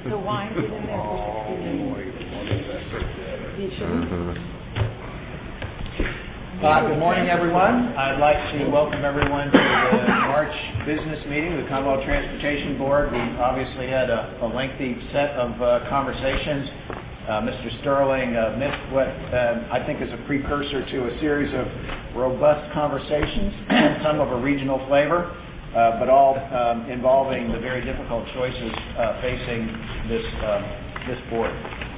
The wine's in there. Good morning, everyone. I'd like to welcome everyone to the March business meeting of the Commonwealth Transportation Board. We obviously had a lengthy set of conversations. Mr. Sterling missed what I think is a precursor to a series of robust conversations, some of a regional flavor, but all involving the very difficult choices facing this board.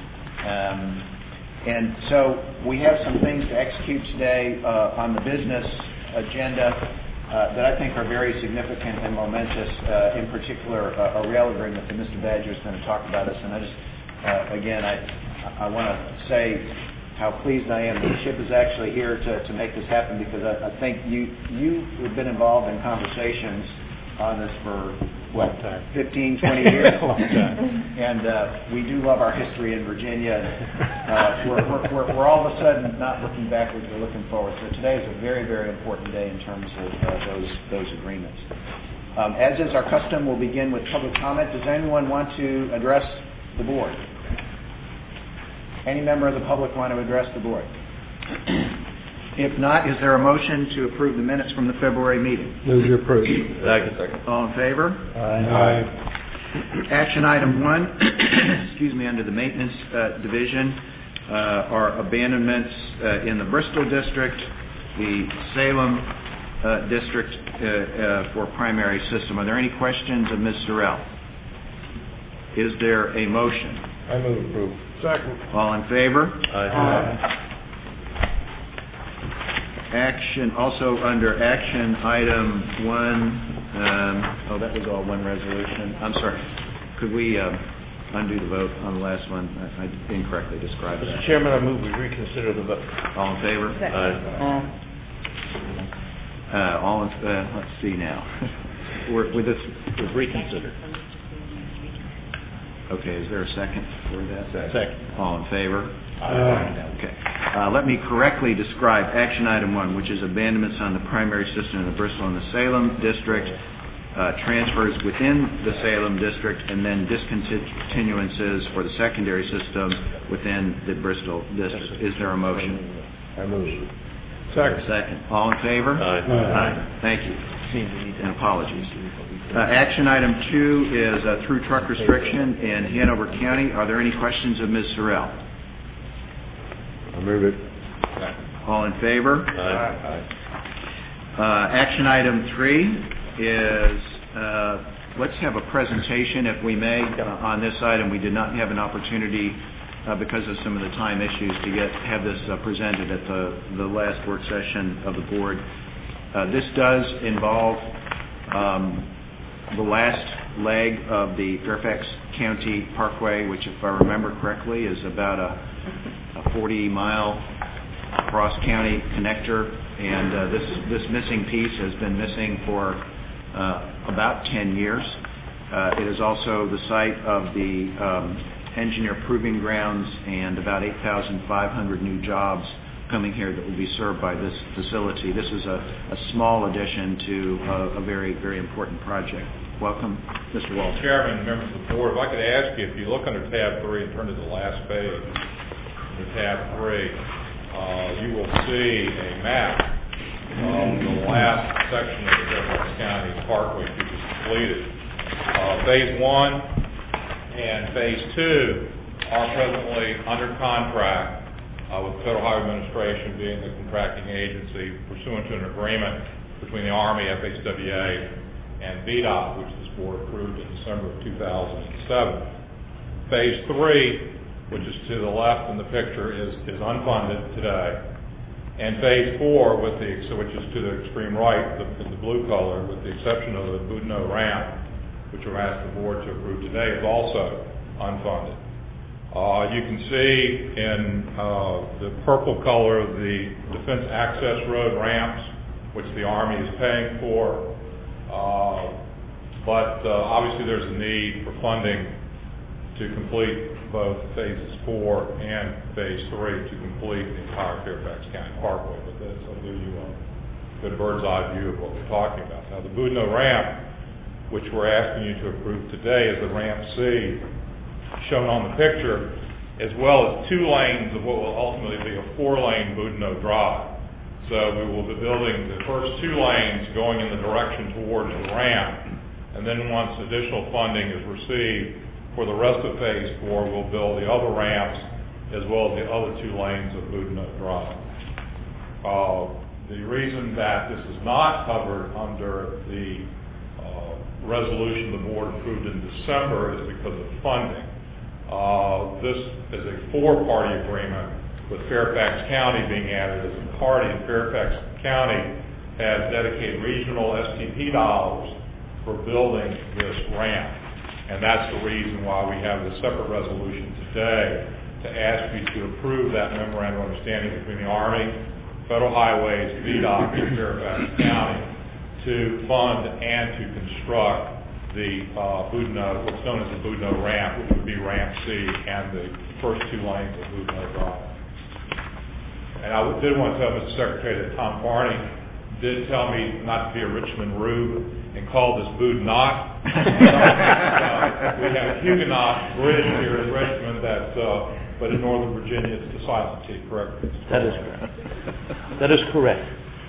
And so we have some things to execute today on the business agenda that I think are very significant and momentous, in particular a rail agreement that Mr. Badger is going to talk about us. And I just, again, I want to say how pleased I am that Chip is actually here to make this happen, because I think you have been involved in conversations on this for, 15, 20 years? And we do love our history in Virginia. We're all of a sudden not looking backwards, we're looking forward. So today is a very, very important day in terms of those agreements. As is our custom, we'll begin with public comment. Does anyone want to address the board? Any member of the public want to address the board? If not, is there a motion to approve the minutes from the February meeting? Move to approve. Second. All in favor? Aye. Action item 1, under the maintenance division, are abandonments in the Bristol district, the Salem district for primary system. Are there any questions of Ms. Sorrell? Is there a motion? I move to approve. Second. All in favor? Aye. Action, also under action item 1, that was all one resolution. I'm sorry. Could we undo the vote on the last one? I incorrectly described that. Mr. Chairman, I move we reconsider the vote. All in favor? Aye. Let's see now. With this, Reconsider. okay, is there a second for that? Second. All in favor? Aye. Okay. Let me correctly describe action item 1, which is abandonments on the primary system in the Bristol and the Salem district, transfers within the Salem district, and then discontinuances for the secondary system within the Bristol district. Is there a motion? I move. Second. All in favor? Aye. Thank you. And apologies. Action item 2 is through truck restriction in Hanover County. Are there any questions of Ms. Sorrell? I move it. All in favor? Aye. Action item 3 is, let's have a presentation, if we may, on this item. We did not have an opportunity, because of some of the time issues, to have this presented at the last work session of the board. This does involve the last leg of the Fairfax County Parkway, which, if I remember correctly, is about a 40-mile cross-county connector, and this missing piece has been missing for about 10 years. It is also the site of the engineer proving grounds and about 8,500 new jobs coming here that will be served by this facility. This is a small addition to a very, very important project. Welcome, Mr. Walter. Chairman, members of the board, if I could ask you, if you look under tab 3 and turn to the last page, under tab 3, you will see a map of the last section of the Fairfax County Parkway which is completed. Phase 1 and Phase 2 are presently under contract with the Federal Highway Administration being the contracting agency pursuant to an agreement between the Army, FHWA, and VDOT, which this board approved in December of 2007. Phase 3, which is to the left in the picture, is unfunded today. And Phase 4, which is to the extreme right, the blue color, with the exception of the Boudinot ramp, which we're asking the board to approve today, is also unfunded. You can see in the purple color the Defense Access Road ramps, which the Army is paying for. But obviously there's a need for funding to complete both Phases 4 and Phase 3 to complete the entire Fairfax County Parkway. But that'll give you a good bird's eye view of what we're talking about. Now, the Boudinot ramp, which we're asking you to approve today, is the Ramp C shown on the picture, as well as 2 lanes of what will ultimately be a 4-lane Boudinot Drive. So we will be building the first 2 lanes going in the direction towards the ramp, and then once additional funding is received for the rest of Phase 4, we'll build the other ramps as well as the other 2 lanes of Boudinot Drive. The reason that this is not covered under the resolution the board approved in December is because of funding. This is a 4-party agreement with Fairfax County being added as a party, and Fairfax County has dedicated regional STP dollars for building this ramp. And that's the reason why we have this separate resolution today to ask you to approve that memorandum of understanding between the Army, Federal Highways, VDOT, and Fairfax County to fund and to construct the Boudinot, what's known as the Boudinot ramp, which would be Ramp C, and the first 2 lanes of Boudinot Drive. And I did want to tell Mr. Secretary that Tom Farney did tell me not to be a Richmond rube and call this Boudinot. We have a Huguenot bridge here in Richmond but in Northern Virginia it's the silent T, correct? That is correct. That is correct.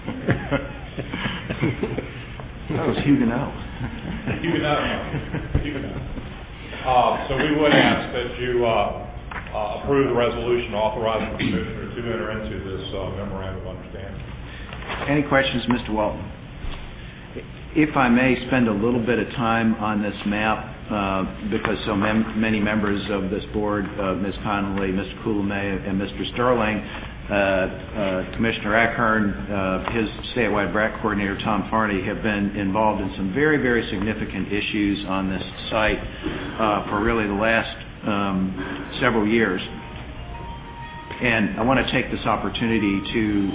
That was Huguenot. Huguenot. So we would ask that you approve the resolution authorizing the Commissioner to enter into this memorandum of understanding. Any questions, Mr. Walton? If I may spend a little bit of time on this map, because so many members of this board, Ms. Connolly, Mr. Coulomé, and Mr. Sterling, Commissioner Ackern, his statewide BRAC coordinator, Tom Farney, have been involved in some very, very significant issues on this site for really the last several years. And I want to take this opportunity to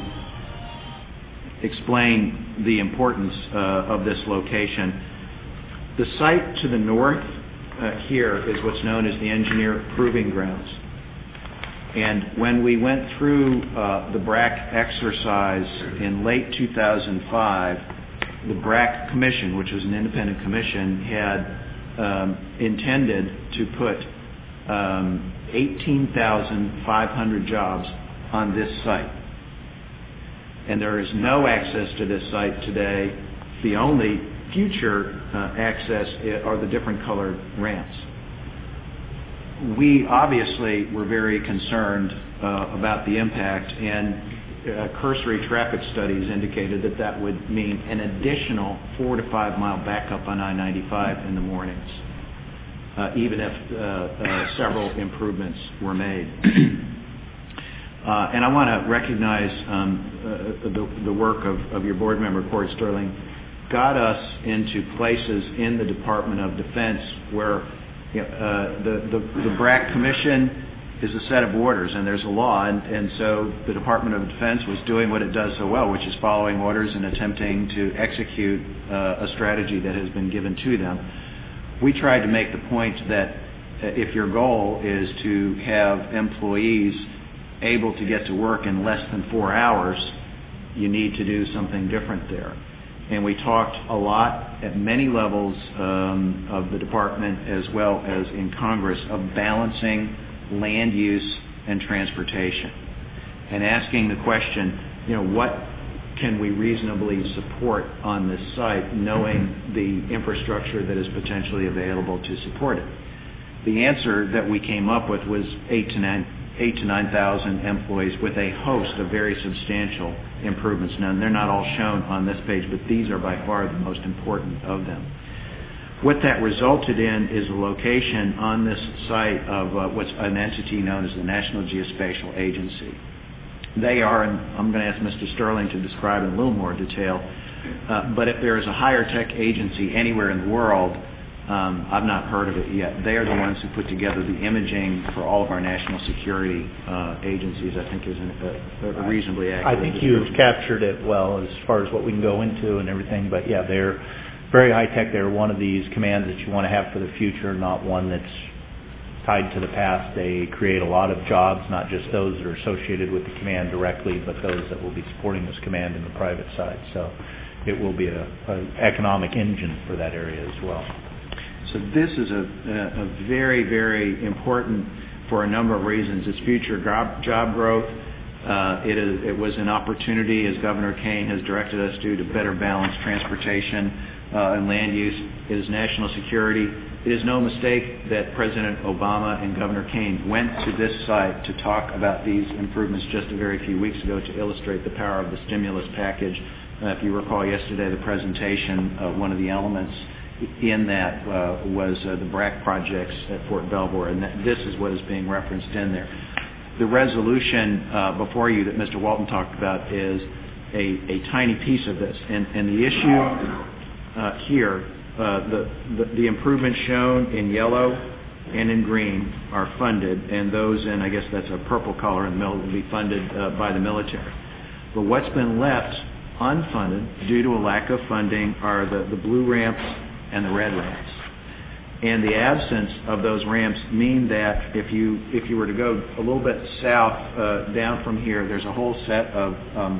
explain the importance of this location. The site to the north here is what's known as the Engineer Proving Grounds. And when we went through the BRAC exercise in late 2005, the BRAC Commission, which was an independent commission, had intended to put 18,500 jobs on this site. And there is no access to this site today. The only future access are the different colored ramps. We obviously were very concerned about the impact, and cursory traffic studies indicated that that would mean an additional 4 to 5 mile backup on I-95 in the mornings, even if several improvements were made. And I want to recognize the work of your board member, Cord Sterling, got us into places in the Department of Defense where the BRAC Commission is a set of orders, and there's a law, and so the Department of Defense was doing what it does so well, which is following orders and attempting to execute a strategy that has been given to them. We tried to make the point that if your goal is to have employees able to get to work in less than 4 hours, you need to do something different there. And we talked a lot at many levels of the department as well as in Congress of balancing land use and transportation and asking the question, what can we reasonably support on this site, knowing the infrastructure that is potentially available to support it. The answer that we came up with was 8,000 to 9,000 employees with a host of very substantial improvements. Now, they're not all shown on this page, but these are by far the most important of them. What that resulted in is a location on this site of what's an entity known as the National Geospatial Agency. They are, and I'm going to ask Mr. Sterling to describe in a little more detail, but if there is a higher tech agency anywhere in the world, I've not heard of it yet. They are the ones who put together the imaging for all of our national security agencies, I think is a reasonably accurate. I think you've captured it well as far as what we can go into and everything, but yeah, they're very high tech. They're one of these commands that you want to have for the future, not one that's tied to the past. They create a lot of jobs, not just those that are associated with the command directly, but those that will be supporting this command in the private side. So it will be an economic engine for that area as well. So this is a very, very important for a number of reasons. It's future job growth. It was an opportunity, as Governor Kane has directed us to better balance transportation and land use. It is national security. It is no mistake that President Obama and Governor Kane went to this site to talk about these improvements just a very few weeks ago to illustrate the power of the stimulus package. If you recall yesterday, the presentation, one of the elements in that was the BRAC projects at Fort Belvoir, and this is what is being referenced in there. The resolution before you that Mr. Walton talked about is a tiny piece of this, and the issue here, the improvements shown in yellow and in green are funded, and those in, I guess that's a purple color in the middle, will be funded by the military. But what's been left unfunded due to a lack of funding are the blue ramps and the red ramps. And the absence of those ramps mean that if you were to go a little bit south down from here, there's a whole set of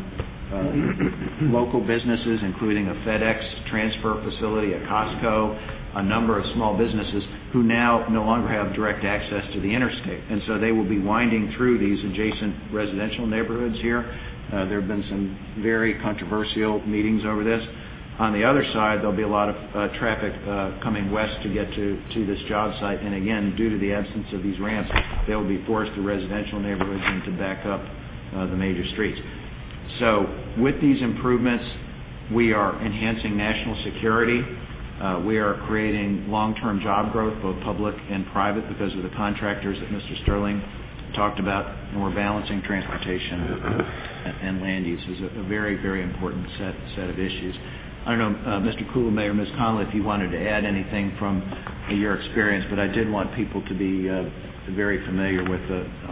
local businesses, including a FedEx transfer facility, a Costco, a number of small businesses who now no longer have direct access to the interstate. And so they will be winding through these adjacent residential neighborhoods here. There have been some very controversial meetings over this. On the other side, there'll be a lot of traffic coming west to get to this job site. And again, due to the absence of these ramps, they will be forced to residential neighborhoods and to back up the major streets. So with these improvements, we are enhancing national security. We are creating long-term job growth, both public and private, because of the contractors that Mr. Sterling talked about, and we're balancing transportation and land use. Is a very, very important set of issues. I don't know, Mr. Kuhlman or Ms. Connolly, if you wanted to add anything from your experience, but I did want people to be very familiar with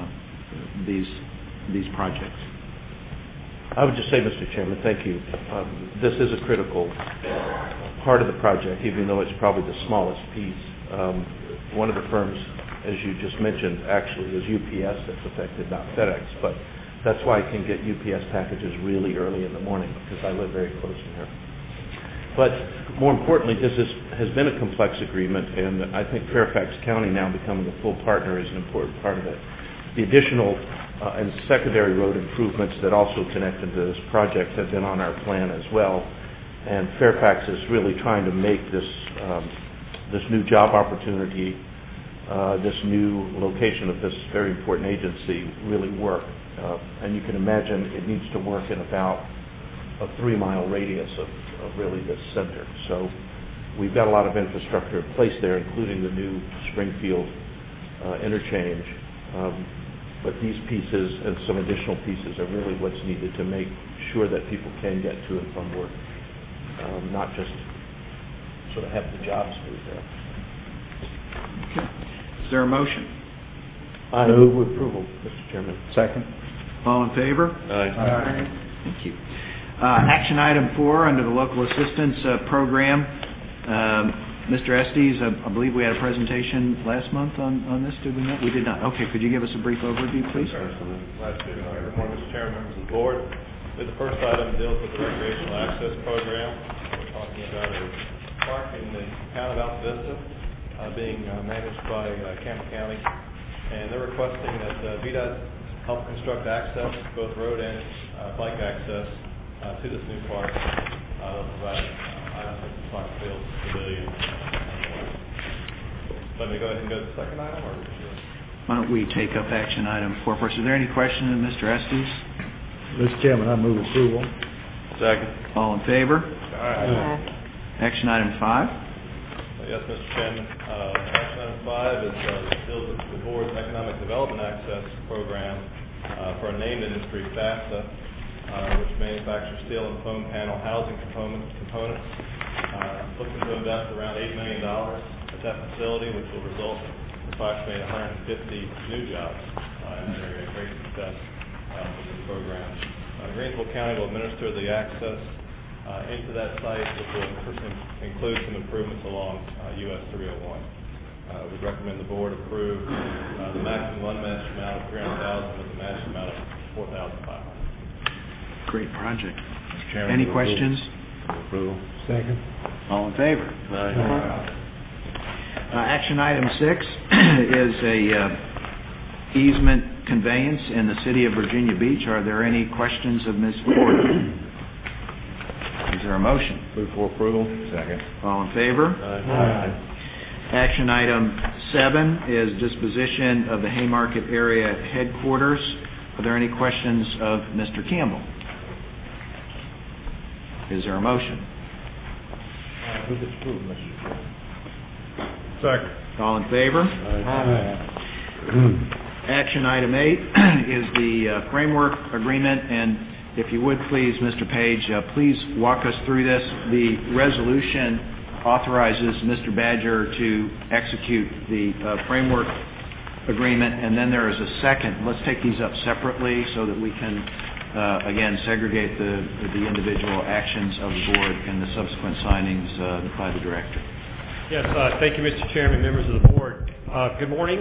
these projects. I would just say, Mr. Chairman, thank you. This is a critical part of the project, even though it's probably the smallest piece. One of the firms, as you just mentioned, actually is UPS that's affected, not FedEx, but that's why I can get UPS packages really early in the morning, because I live very close to here. But more importantly, this has been a complex agreement, and I think Fairfax County now becoming a full partner is an important part of it. The additional and secondary road improvements that also connect into this project have been on our plan as well, and Fairfax is really trying to make this new job opportunity, this new location of this very important agency really work. And you can imagine it needs to work in about a 3-mile radius of really this center. So we've got a lot of infrastructure in place there, including the new Springfield interchange. But these pieces and some additional pieces are really what's needed to make sure that people can get to and from work, not just sort of have the jobs through there. Okay. Is there a motion? I move approval, Mr. Chairman. Second. All in favor? Aye. Thank you. Action item 4 under the local assistance program. Mr. Estes, I believe we had a presentation last month on this, did we not? We did not. Okay, could you give us a brief overview, please? Glad to. Good morning, Mr. Chairman, members of the board. The first item deals with the recreational access program. We're talking about a park in the town of Alta Vista being managed by Campbell County, and they're requesting that VDOT help construct access, both road and bike access, to this new park. They'll provide park fields, pavilion. Let me go ahead and go to the second item, or Why don't we take up action item 4 first? Is there any question of Mr. Estes? Mr. Chairman, I move approval. Second. All in favor? Aye. Action item 5. Yes, Mr. Chairman. Action item 5 deals with the board's economic development access program for a named industry, FAFSA, which manufactures steel and foam panel housing components. Looking to invest around $8 million at that facility, which will result in approximately 150 new jobs in the area. Great success with this program. Greensville County will administer the access into that site, which will include some improvements along US 301. We recommend the board approve the maximum unmatched amount of $300,000 with the matched amount of $4,500. Great project. Mr. Chairman, Any questions? Approval. Second. All in favor? Aye. Action item 6 is a easement conveyance in the city of Virginia Beach. Are there any questions of Ms. Ford? Is there a motion? Move for approval. Second. All in favor? Aye. Action item 7 is disposition of the Haymarket area headquarters. Are there any questions of Mr. Campbell? Is there a motion? Move its approval, Mr. Chairman. Second. All in favor? Aye. Action item 8 is the framework agreement, and if you would please, Mr. Page, please walk us through this. The resolution authorizes Mr. Badger to execute the framework agreement, and then there is a second. Let's take these up separately so that we can, again, segregate the individual actions of the board and the subsequent signings by the director. Yes, thank you, Mr. Chairman, members of the board. Good morning.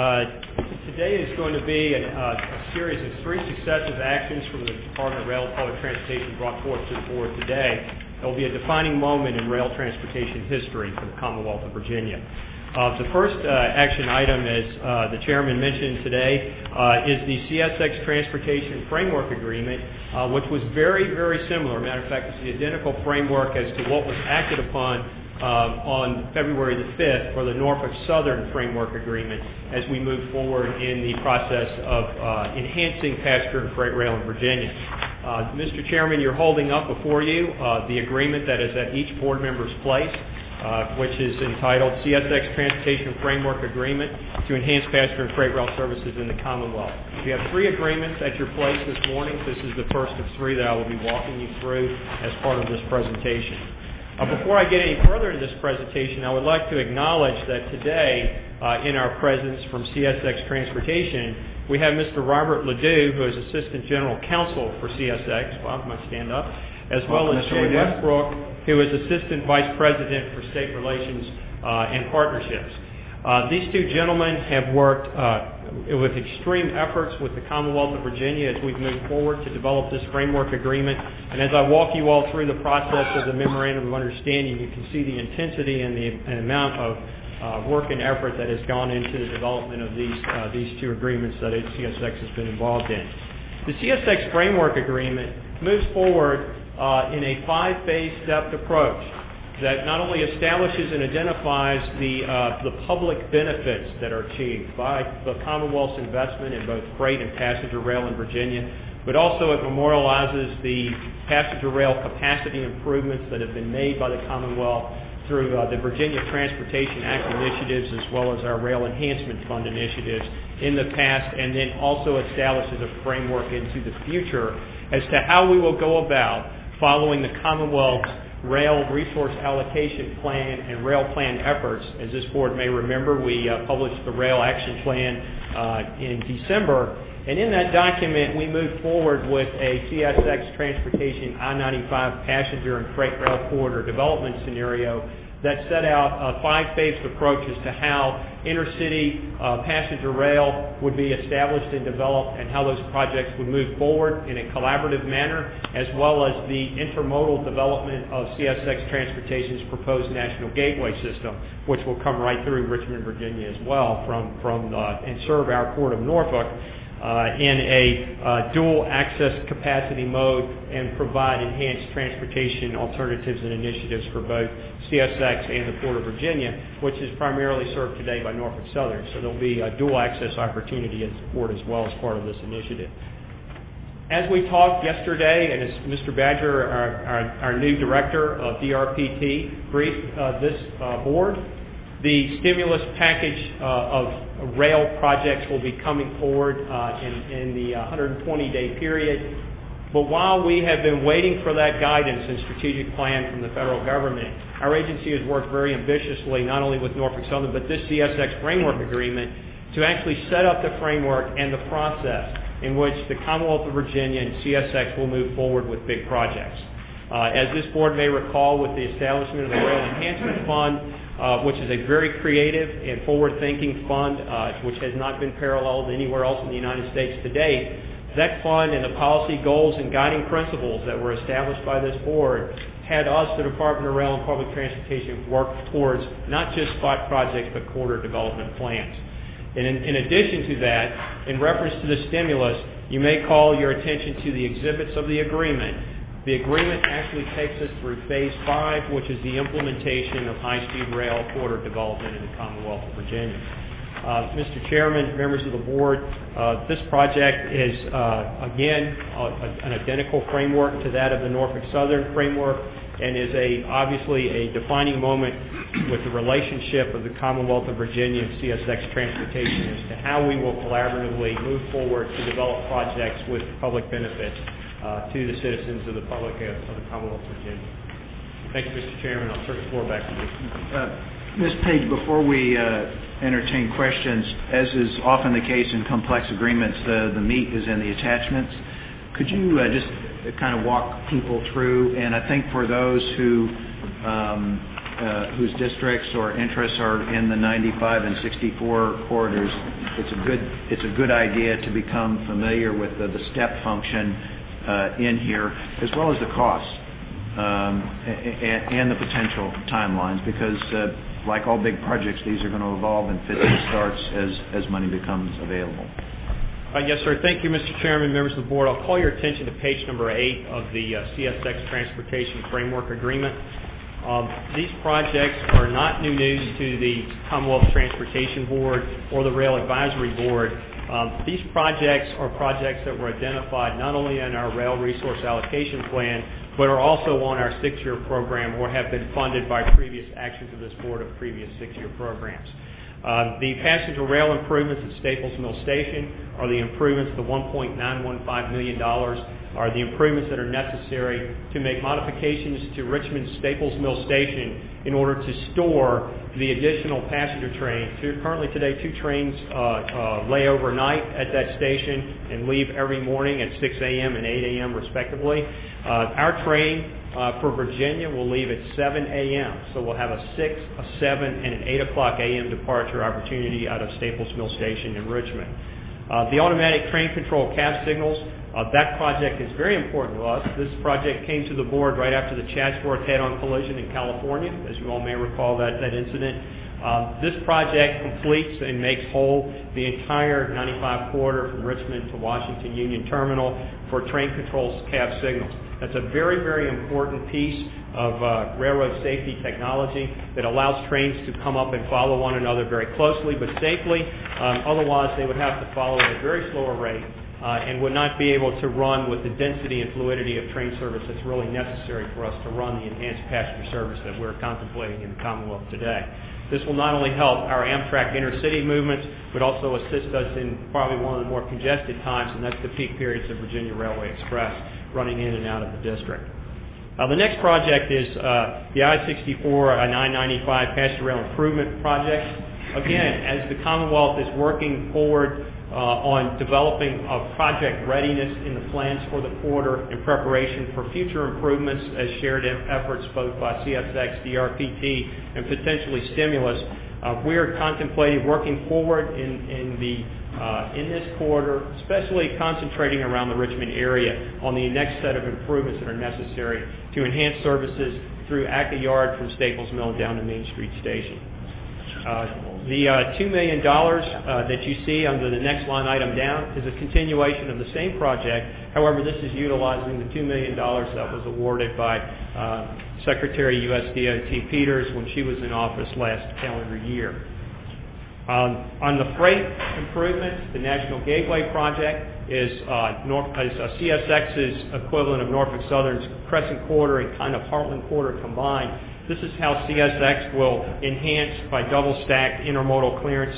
Today is going to be a series of 3 successive actions from the Department of Rail and Public Transportation brought forth to the board today. It will be a defining moment in rail transportation history for the Commonwealth of Virginia. The first action item, as the chairman mentioned today, is the CSX Transportation Framework Agreement, which was very, very similar. Matter of fact, it's the identical framework as to what was acted upon on February the 5th for the Norfolk Southern Framework Agreement as we move forward in the process of enhancing passenger and freight rail in Virginia. Mr. Chairman, you're holding up before you the agreement that is at each board member's place, which is entitled CSX Transportation Framework Agreement to enhance passenger and freight rail services in the Commonwealth. We have 3 agreements at your place this morning. This is the first of 3 that I will be walking you through as part of this presentation. Before I get any further in this presentation, I would like to acknowledge that today, in our presence from CSX Transportation, we have Mr. Robert Ledoux, who is Assistant General Counsel for CSX. Bob, might stand up. As well as Jay Westbrook, who is Assistant Vice President for State Relations and Partnerships. These 2 gentlemen have worked with extreme efforts with the Commonwealth of Virginia as we've moved forward to develop this framework agreement. And as I walk you all through the process of the Memorandum of Understanding, you can see the intensity and the amount of work and effort that has gone into the development of these 2 agreements that CSX has been involved in. The CSX Framework Agreement moves forward in a 5-phase stepped approach that not only establishes and identifies the public benefits that are achieved by the Commonwealth's investment in both freight and passenger rail in Virginia, but also it memorializes the passenger rail capacity improvements that have been made by the Commonwealth through the Virginia Transportation Act initiatives as well as our Rail Enhancement Fund initiatives in the past, and then also establishes a framework into the future as to how we will go about following the Commonwealth's Rail Resource Allocation Plan and Rail Plan efforts. As this board may remember, we published the Rail Action Plan in December, and in that document we moved forward with a CSX Transportation I-95 passenger and freight rail corridor development scenario that set out a 5-phased approach as to how intercity passenger rail would be established and developed and how those projects would move forward in a collaborative manner, as well as the intermodal development of CSX Transportation's proposed National Gateway System, which will come right through Richmond, Virginia as well and serve our Port of Norfolk in a dual access capacity mode and provide enhanced transportation alternatives and initiatives for both CSX and the Port of Virginia, which is primarily served today by Norfolk Southern. So there will be a dual access opportunity at the port as well as part of this initiative. As we talked yesterday, and as Mr. Badger, our new director of DRPT, briefed this board, the stimulus package of rail projects will be coming forward in the 120-day period. But while we have been waiting for that guidance and strategic plan from the federal government, our agency has worked very ambitiously, not only with Norfolk Southern, but this CSX Framework Agreement, to actually set up the framework and the process in which the Commonwealth of Virginia and CSX will move forward with big projects. As this board may recall, with the establishment of the Rail Enhancement Fund, which is a very creative and forward-thinking fund, which has not been paralleled anywhere else in the United States to date, that fund and the policy goals and guiding principles that were established by this board had us, the Department of Rail and Public Transportation, work towards not just spot projects but corridor development plans. And in addition to that, in reference to the stimulus, you may call your attention to the exhibits of the agreement. The agreement actually takes us through Phase 5, which is the implementation of high-speed rail corridor development in the Commonwealth of Virginia. Mr. Chairman, members of the board, this project is, again, an identical framework to that of the Norfolk Southern framework, and is obviously a defining moment with the relationship of the Commonwealth of Virginia and CSX Transportation as to how we will collaboratively move forward to develop projects with public benefits to the citizens of the public of the Commonwealth of Virginia. Thank you, Mr. Chairman. I'll turn the floor back to you. Ms. Page, before we entertain questions, as is often the case in complex agreements, the meat is in the attachments. Could you just kind of walk people through, and I think for those whose districts or interests are in the 95 and 64 corridors, it's a good idea to become familiar with the step function in here, as well as the costs and the potential timelines, because like all big projects, these are going to evolve and fits and starts as money becomes available. Yes, sir. Thank you, Mr. Chairman, members of the board. I'll call your attention to page number 8 of the CSX Transportation Framework Agreement. These projects are not new news to the Commonwealth Transportation Board or the Rail Advisory Board. These projects are projects that were identified not only in our Rail Resource Allocation Plan, but are also on our 6-year program or have been funded by previous actions of this board of previous 6-year programs. The passenger rail improvements at Staples Mill Station are the improvements, the $1.915 million are the improvements that are necessary to make modifications to Richmond Staples Mill Station in order to store the additional passenger trains. Currently today, 2 trains lay overnight at that station and leave every morning at 6 a.m. and 8 a.m. respectively. Our train for Virginia will leave at 7 a.m. So we'll have a 6, a 7, and an 8 o'clock a.m. departure opportunity out of Staples Mill Station in Richmond. The automatic train control cab signals, that project is very important to us. This project came to the board right after the Chatsworth head-on collision in California, as you all may recall that incident. This project completes and makes whole the entire 95 corridor from Richmond to Washington Union Terminal for train control cab signals. That's a very, very important piece of railroad safety technology that allows trains to come up and follow one another very closely but safely. Otherwise, they would have to follow at a very slower rate and would not be able to run with the density and fluidity of train service that's really necessary for us to run the enhanced passenger service that we're contemplating in the Commonwealth today. This will not only help our Amtrak intercity movements, but also assist us in probably one of the more congested times, and that's the peak periods of Virginia Railway Express running in and out of the district. The next project is the I-64 and I-95 Passenger Rail Improvement Project. Again, as the Commonwealth is working forward on developing a project readiness in the plans for the corridor in preparation for future improvements as shared efforts both by CSX, DRPT, and potentially stimulus, we are contemplating working forward in this corridor, especially concentrating around the Richmond area on the next set of improvements that are necessary to enhance services through Acca Yard from Staples Mill down to Main Street Station. The $2 million that you see under the next line item down is a continuation of the same project. However, this is utilizing the $2 million that was awarded by Secretary USDOT Peters when she was in office last calendar year. On the freight improvements, the National Gateway Project is CSX's equivalent of Norfolk Southern's Crescent Corridor and kind of Heartland Corridor combined. This is how CSX will enhance by double-stacked intermodal clearance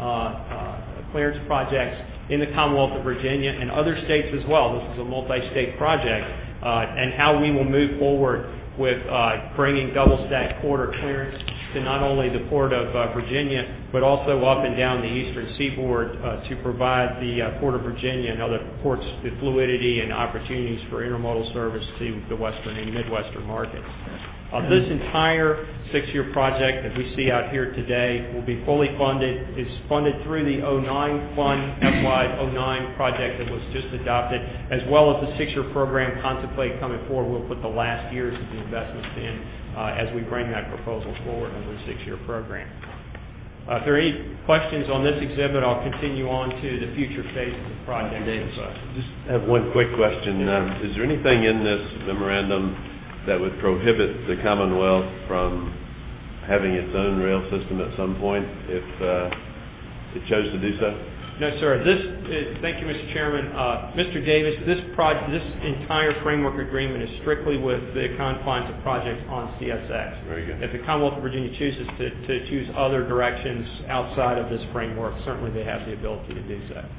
projects in the Commonwealth of Virginia and other states as well. This is a multi-state project, and how we will move forward with bringing double-stacked corridor clearance to not only the Port of Virginia, but also up and down the eastern seaboard to provide the Port of Virginia and other ports the fluidity and opportunities for intermodal service to the western and midwestern markets. This entire 6-year project that we see out here today will be fully funded. It's funded through the 09 fund, FY 09 project that was just adopted, as well as the 6-year program contemplated coming forward. We'll put the last years of the investments in as we bring that proposal forward under the 6-year program. If there are any questions on this exhibit, I'll continue on to the future phases of the project. Just have one quick question. Is there anything in this memorandum that would prohibit the Commonwealth from having its own rail system at some point if it chose to do so? No, sir. Thank you, Mr. Chairman. Mr. Davis, this entire framework agreement is strictly with the confines of projects on CSX. Very good. If the Commonwealth of Virginia chooses to choose other directions outside of this framework, certainly they have the ability to do so.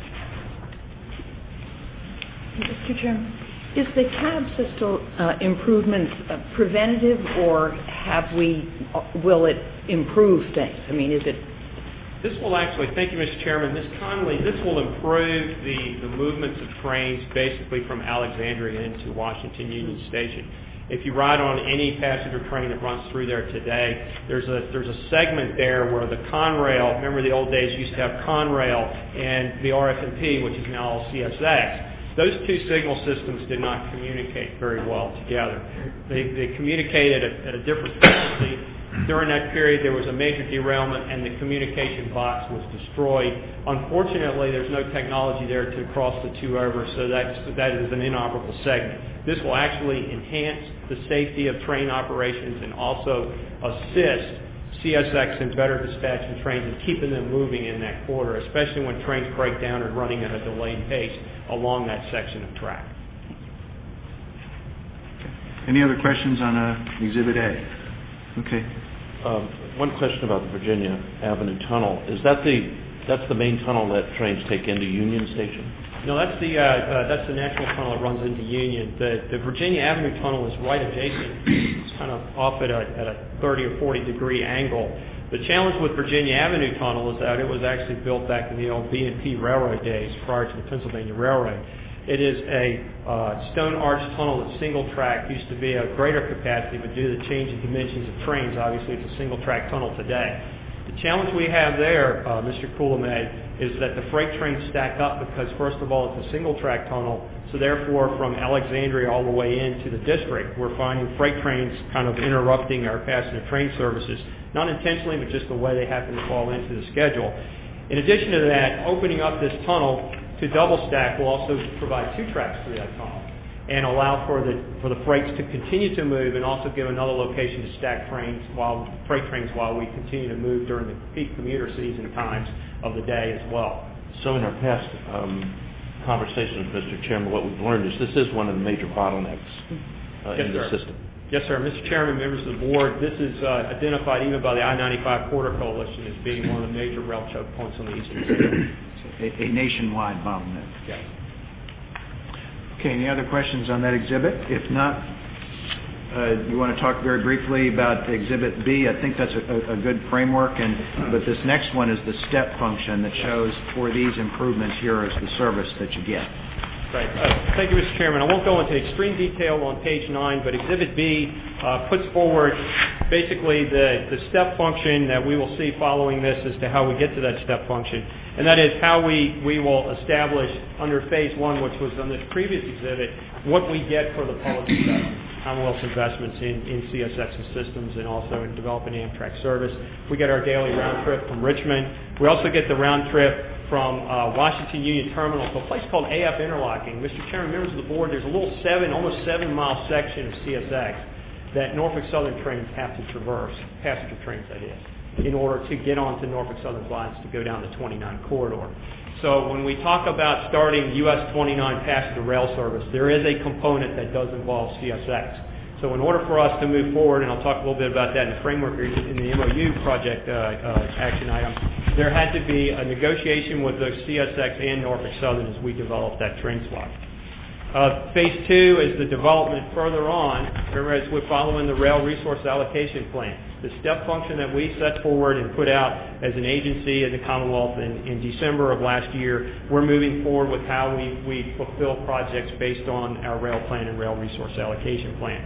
Mr. Chairman, is the cab system improvement preventative, or will it improve things? I mean, is it? This will actually, thank you, Mr. Chairman, Ms. Connolly, this will improve the movements of trains basically from Alexandria into Washington Union Station. If you ride on any passenger train that runs through there today, there's a segment there where the Conrail, remember the old days used to have Conrail and the RF&P, which is now all CSX. Those two signal systems did not communicate very well together. They communicated at a different frequency. During that period, there was a major derailment, and the communication box was destroyed. Unfortunately, there's no technology there to cross the two over, so that is an inoperable segment. This will actually enhance the safety of train operations and also assist CSX in better dispatching trains and keeping them moving in that corridor, especially when trains break down and running at a delayed pace along that section of track. Any other questions on Exhibit A? Okay. One question about the Virginia Avenue Tunnel. Is that's the main tunnel that trains take into Union Station? No, that's the national tunnel that runs into Union. The Virginia Avenue Tunnel is right adjacent. It's kind of off at a 30 or 40 degree angle. The challenge with Virginia Avenue Tunnel is that it was actually built back in the old B&P Railroad days prior to the Pennsylvania Railroad. It is a stone arch tunnel that's single track. Used to be a greater capacity, but due to the change in dimensions of trains, obviously it's a single track tunnel today. The challenge we have there, Mr. Coulamed, is that the freight trains stack up because, first of all, it's a single track tunnel, so therefore from Alexandria all the way into the district, we're finding freight trains kind of interrupting our passenger train services, not intentionally, but just the way they happen to fall into the schedule. In addition to that, opening up this tunnel to double stack will also provide two tracks through that tunnel and allow for the freights to continue to move and also give another location to stack freight trains while we continue to move during the peak commuter season times of the day as well. So in our past conversations, Mr. Chairman, what we've learned is this is one of the major bottlenecks in the system. Yes, sir. Mr. Chairman, members of the board, this is identified even by the I-95 Corridor Coalition as being one of the major rail choke points on the eastern seaboard. A nationwide bottleneck. Yes. Okay, any other questions on that exhibit? If not, you want to talk very briefly about Exhibit B. I think that's a good framework, but this next one is the step function that shows for these improvements here is the service that you get. Right. Thank you, Mr. Chairman. I won't go into extreme detail on page 9, but Exhibit B puts forward basically the step function that we will see following this as to how we get to that step function. And that is how we will establish under Phase 1, which was on this previous exhibit, what we get for the public investment, Commonwealth's investments in CSX's systems and also in developing Amtrak service. We get our daily round trip from Richmond. We also get the round trip from Washington Union Terminal to a place called AF Interlocking. Mr. Chairman, members of the board, there's a little almost 7-mile section of CSX that Norfolk Southern trains have to traverse, passenger trains that is, in order to get onto Norfolk Southern's lines to go down the 29 corridor. So when we talk about starting US 29 passenger rail service, there is a component that does involve CSX. So in order for us to move forward, and I'll talk a little bit about that in the framework in the MOU project action item, there had to be a negotiation with the CSX and Norfolk Southern as we developed that train slot. Phase 2 is the development further on, whereas we're following the rail resource allocation plan. The step function that we set forward and put out as an agency in the Commonwealth in December of last year, we're moving forward with how we fulfill projects based on our rail plan and rail resource allocation plan.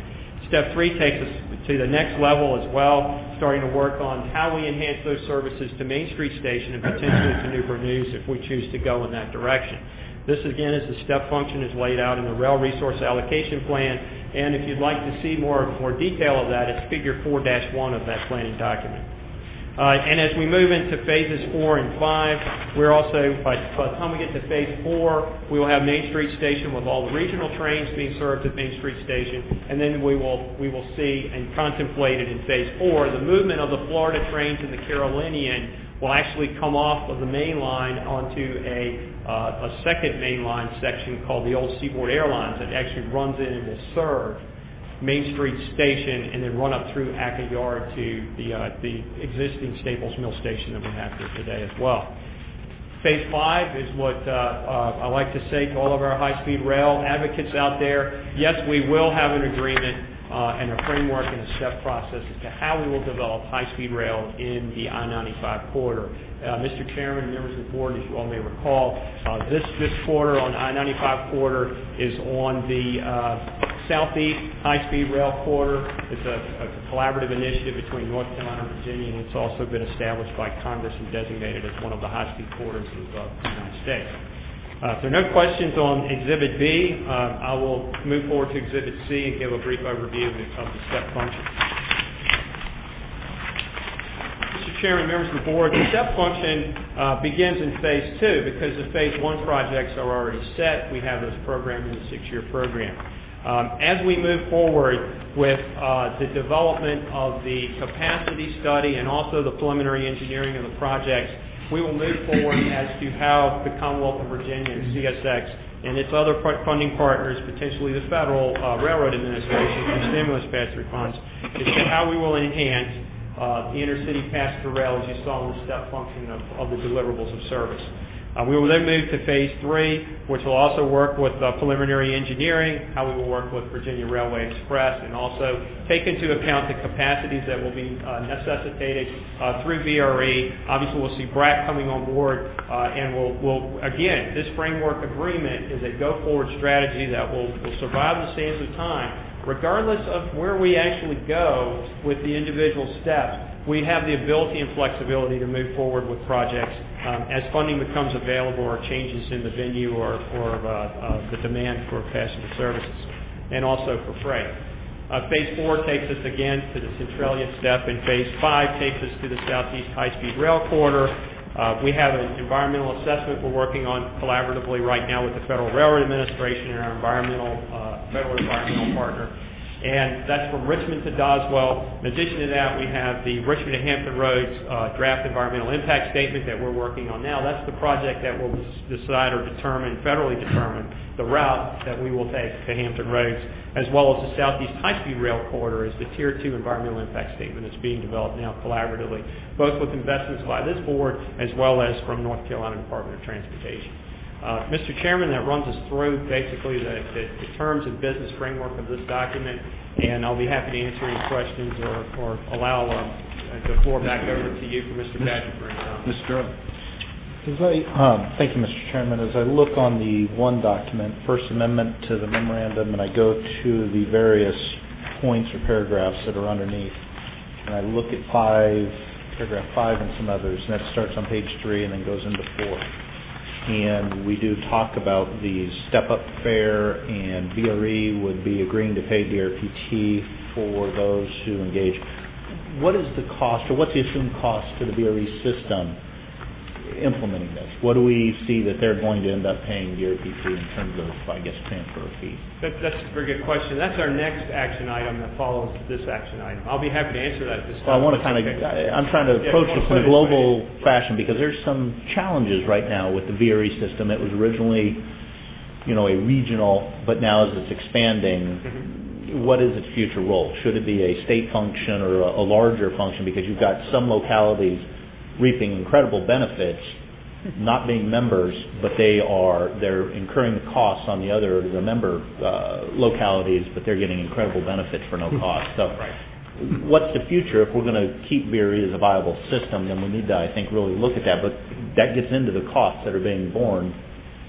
Step 3 takes us to the next level as well, starting to work on how we enhance those services to Main Street Station and potentially to Newport News if we choose to go in that direction. This, again, is the step function is laid out in the Rail Resource Allocation Plan, and if you'd like to see more detail of that, it's Figure 4-1 of that planning document. And as we move into phases 4 and 5, we're also, by the time we get to phase 4, we will have Main Street Station with all the regional trains being served at Main Street Station, and then we will see and contemplate it in phase 4, the movement of the Florida trains and the Carolinian will actually come off of the main line onto a second main line section called the old Seaboard Airlines that actually runs in and will serve Main Street Station and then run up through Acca Yard to the existing Staples Mill Station that we have here today as well. Phase 5 is what I like to say to all of our high-speed rail advocates out there. Yes, we will have an agreement and a framework and a step process as to how we will develop high-speed rail in the I-95 corridor. Mr. Chairman, members of the board, as you all may recall, this corridor on the I-95 corridor is on the Southeast High-Speed Rail Corridor. It's a collaborative initiative between North Carolina and Virginia, and it's also been established by Congress and designated as one of the high-speed corridors of the United States. If there are no questions on Exhibit B, I will move forward to Exhibit C and give a brief overview of the step function. Mr. Chairman, members of the board, the step function begins in Phase 2 because the Phase 1 projects are already set. We have those programmed in the 6-year program. As we move forward with the development of the capacity study and also the preliminary engineering of the projects, we will move forward as to how the Commonwealth of Virginia and CSX and its other funding partners, potentially the Federal Railroad Administration and stimulus pass-through funds, as to how we will enhance the intercity passenger rail, as you saw in the step function of the deliverables of service. We will then move to Phase 3, which will also work with preliminary engineering, how we will work with Virginia Railway Express, and also take into account the capacities that will be necessitated through VRE. Obviously, we'll see BRAC coming on board, and we'll again, this framework agreement is a go-forward strategy that will survive the sands of time, regardless of where we actually go with the individual steps. We have the ability and flexibility to move forward with projects as funding becomes available or changes in the venue or the demand for passenger services, and also for freight. Phase 4 takes us again to the Centralia step, and Phase 5 takes us to the Southeast High-Speed Rail Corridor. We have an environmental assessment we're working on collaboratively right now with the Federal Railroad Administration and our federal environmental partner. And that's from Richmond to Doswell. In addition to that, we have the Richmond to Hampton Roads draft environmental impact statement that we're working on now. That's the project that will decide or federally determine the route that we will take to Hampton Roads, as well as the Southeast High-Speed Rail Corridor is the Tier 2 environmental impact statement that's being developed now collaboratively, both with investments by this board as well as from North Carolina Department of Transportation. Mr. Chairman, that runs us through basically the terms and business framework of this document, and I'll be happy to answer any questions or allow the floor back over to you for Mr. Badger for any comments. Mr. Early. Thank you, Mr. Chairman. As I look on the one document, First Amendment to the memorandum, and I go to the various points or paragraphs that are underneath, and I look at paragraph 5 and some others, and that starts on page 3 and then goes into 4. And we do talk about the step-up fare, and VRE would be agreeing to pay DRPT for those who engage. What is the cost, or what's the assumed cost to the VRE system implementing this? What do we see that they're going to end up paying DRPT in terms of, I guess, transfer fee? That's a very good question. That's our next action item that follows this action item. I'll be happy to answer that at this time. Well, I want to I'm trying to approach this in a global fashion because there's some challenges right now with the VRE system. It was originally, a regional, but now as it's expanding, what is its future role? Should it be a state function or a larger function? Because you've got some localities reaping incredible benefits, not being members, but they're incurring the costs on the member localities, but they're getting incredible benefits for no cost. So, what's the future? If we're going to keep VRE as a viable system, then we need to, I think, really look at that. But that gets into the costs that are being borne.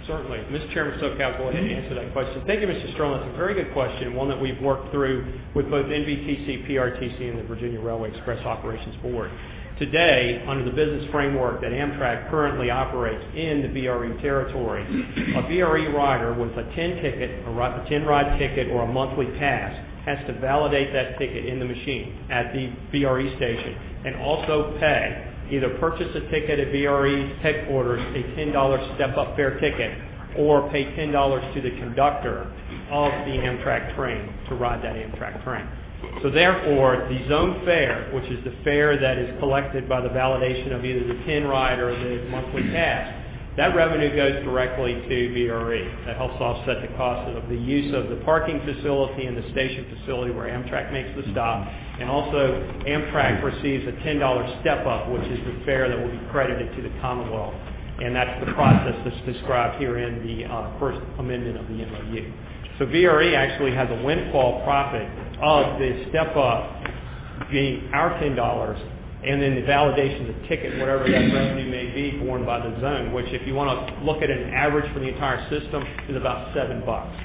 Certainly. Mr. Chairman Stokow, I'll go ahead and answer that question. Thank you, Mr. Sterling. That's a very good question, one that we've worked through with both NVTC, PRTC, and the Virginia Railway Express Operations Board. Today, under the business framework that Amtrak currently operates in the VRE territory, a VRE rider with a 10-ride ticket or a monthly pass has to validate that ticket in the machine at the VRE station and also pay, either purchase a ticket at VRE's headquarters, a $10 step-up fare ticket, or pay $10 to the conductor of the Amtrak train to ride that Amtrak train. So therefore, the zone fare, which is the fare that is collected by the validation of either the 10-ride or the monthly pass, that revenue goes directly to VRE. That helps offset the cost of the use of the parking facility and the station facility where Amtrak makes the stop. And also, Amtrak receives a $10 step-up, which is the fare that will be credited to the Commonwealth. And that's the process that's described here in the first amendment of the MOU. So VRE actually has a windfall profit of the step-up being our $10, and then the validation of the ticket, whatever that revenue may be, borne by the zone, which if you want to look at an average for the entire system, is about $7.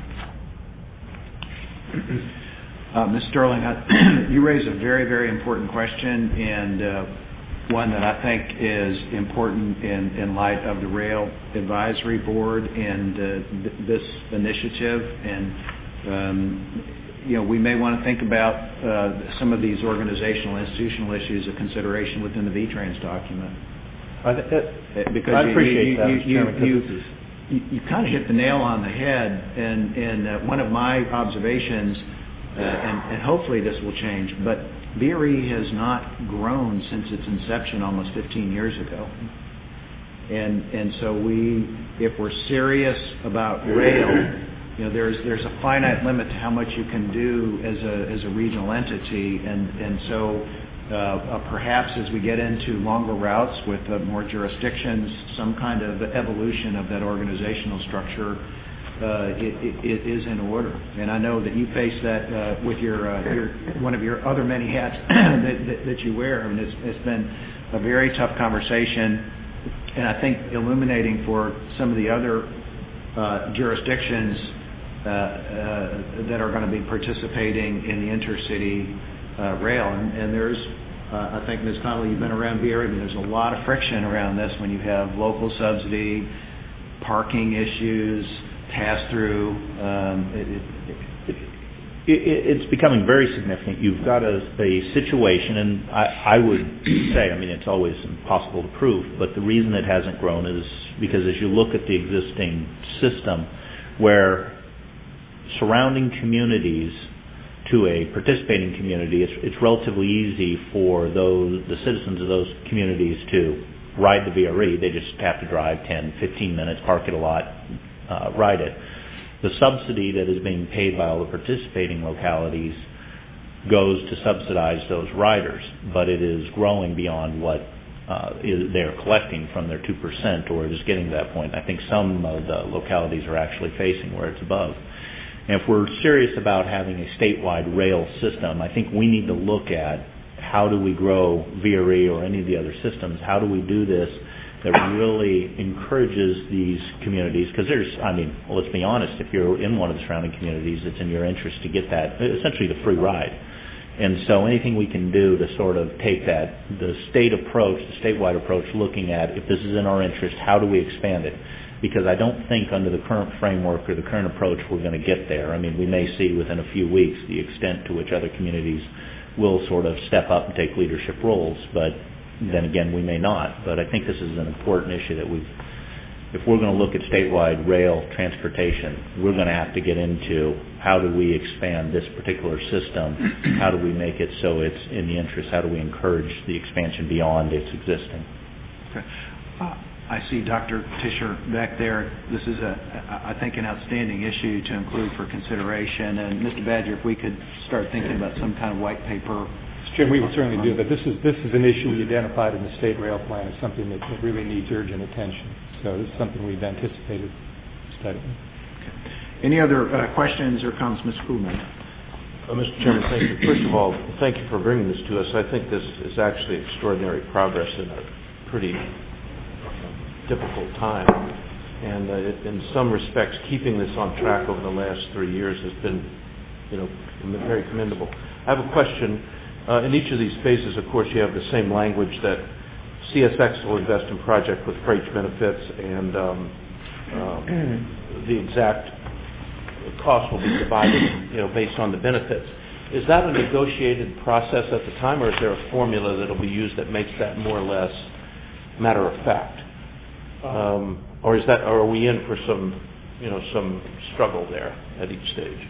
Ms. Sterling, you raise a very, very important question, and one that I think is important in light of the Rail Advisory Board and this initiative. And we may want to think about some of these organizational, institutional issues of consideration within the VTrans document. Because I appreciate that, Mr. Chairman, you kind of hit the nail on the head. And one of my observations, and hopefully this will change, but VRE has not grown since its inception almost 15 years ago. And so if we're serious about rail, there's a finite limit to how much you can do as a regional entity, and so perhaps as we get into longer routes with more jurisdictions, some kind of evolution of that organizational structure it is in order. And I know that you face that with your one of your other many hats that you wear, and it's been a very tough conversation, and I think illuminating for some of the other jurisdictions that are going to be participating in the intercity rail. And there's, I think, Ms. Connolly, you've been around VRE, and there's a lot of friction around this when you have local subsidy, parking issues, pass-through. It's becoming very significant. You've got a situation, and I would say, it's always impossible to prove, but the reason it hasn't grown is because as you look at the existing system, where surrounding communities to a participating community, it's relatively easy for the citizens of those communities to ride the VRE. They just have to drive 10, 15 minutes, park it a lot, ride it. The subsidy that is being paid by all the participating localities goes to subsidize those riders, but it is growing beyond what they're collecting from their 2%, or it is getting to that point. I think some of the localities are actually facing where it's above. And if we're serious about having a statewide rail system, I think we need to look at how do we grow VRE or any of the other systems. How do we do this that really encourages these communities? Because let's be honest, if you're in one of the surrounding communities, it's in your interest to get that, essentially the free ride. And so anything we can do to sort of take the state approach, the statewide approach, looking at if this is in our interest, how do we expand it? Because I don't think under the current framework or the current approach we're going to get there. We may see within a few weeks the extent to which other communities will sort of step up and take leadership roles, but then again we may not. But I think this is an important issue that if we're going to look at statewide rail transportation, we're going to have to get into how do we expand this particular system, how do we make it so it's in the interest, how do we encourage the expansion beyond its existing. Okay. I see Dr. Tischer back there. This is, I think, an outstanding issue to include for consideration. And Mr. Badger, if we could start thinking about some kind of white paper. Mr. Chairman, we will certainly do that. This is an issue we identified in the state rail plan as something that really needs urgent attention. So this is something we've anticipated studying. Okay. Any other questions or comments, Mr. Kuhlman? Mr. Chairman, thank you. First of all, thank you for bringing this to us. I think this is actually extraordinary progress in a pretty difficult time. And in some respects, keeping this on track over the last 3 years has been, very commendable. I have a question. In each of these phases, of course, you have the same language that CSX will invest in project with freight benefits, and the exact cost will be divided, based on the benefits. Is that a negotiated process at the time, or is there a formula that will be used that makes that more or less matter of fact? Or are we in for some struggle there at each stage?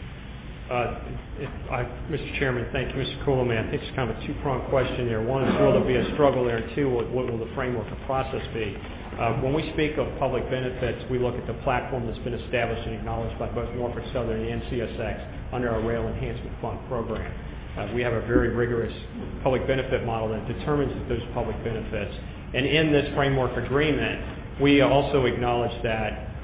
Mr. Chairman, thank you, Mr. Coolman. I think it's kind of a two-pronged question there. One is, will there be a struggle there? And two, what will the framework of process be? When we speak of public benefits, we look at the platform that's been established and acknowledged by both Norfolk Southern and CSX under our Rail Enhancement Fund program. We have a very rigorous public benefit model that determines those public benefits. And in this framework agreement, we also acknowledge that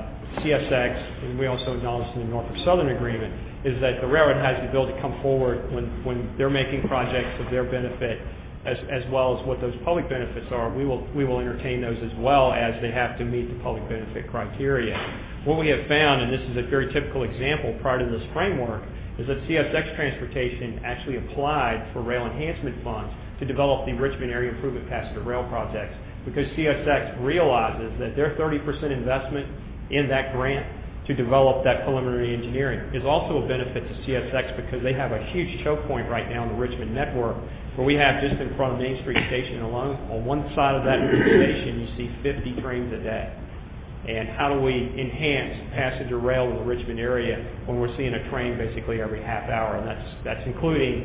CSX, and we also acknowledge in the Norfolk Southern agreement, is that the railroad has the ability to come forward when they're making projects of their benefit, as well as what those public benefits are. We will entertain those as well, as they have to meet the public benefit criteria. What we have found, and this is a very typical example prior to this framework, is that CSX Transportation actually applied for rail enhancement funds to develop the Richmond Area Improvement Passenger Rail projects, because CSX realizes that their 30% investment in that grant to develop that preliminary engineering is also a benefit to CSX, because they have a huge choke point right now in the Richmond network, where we have, just in front of Main Street Station alone, on one side of that station you see 50 trains a day. And how do we enhance passenger rail in the Richmond area when we're seeing a train basically every half hour? And that's including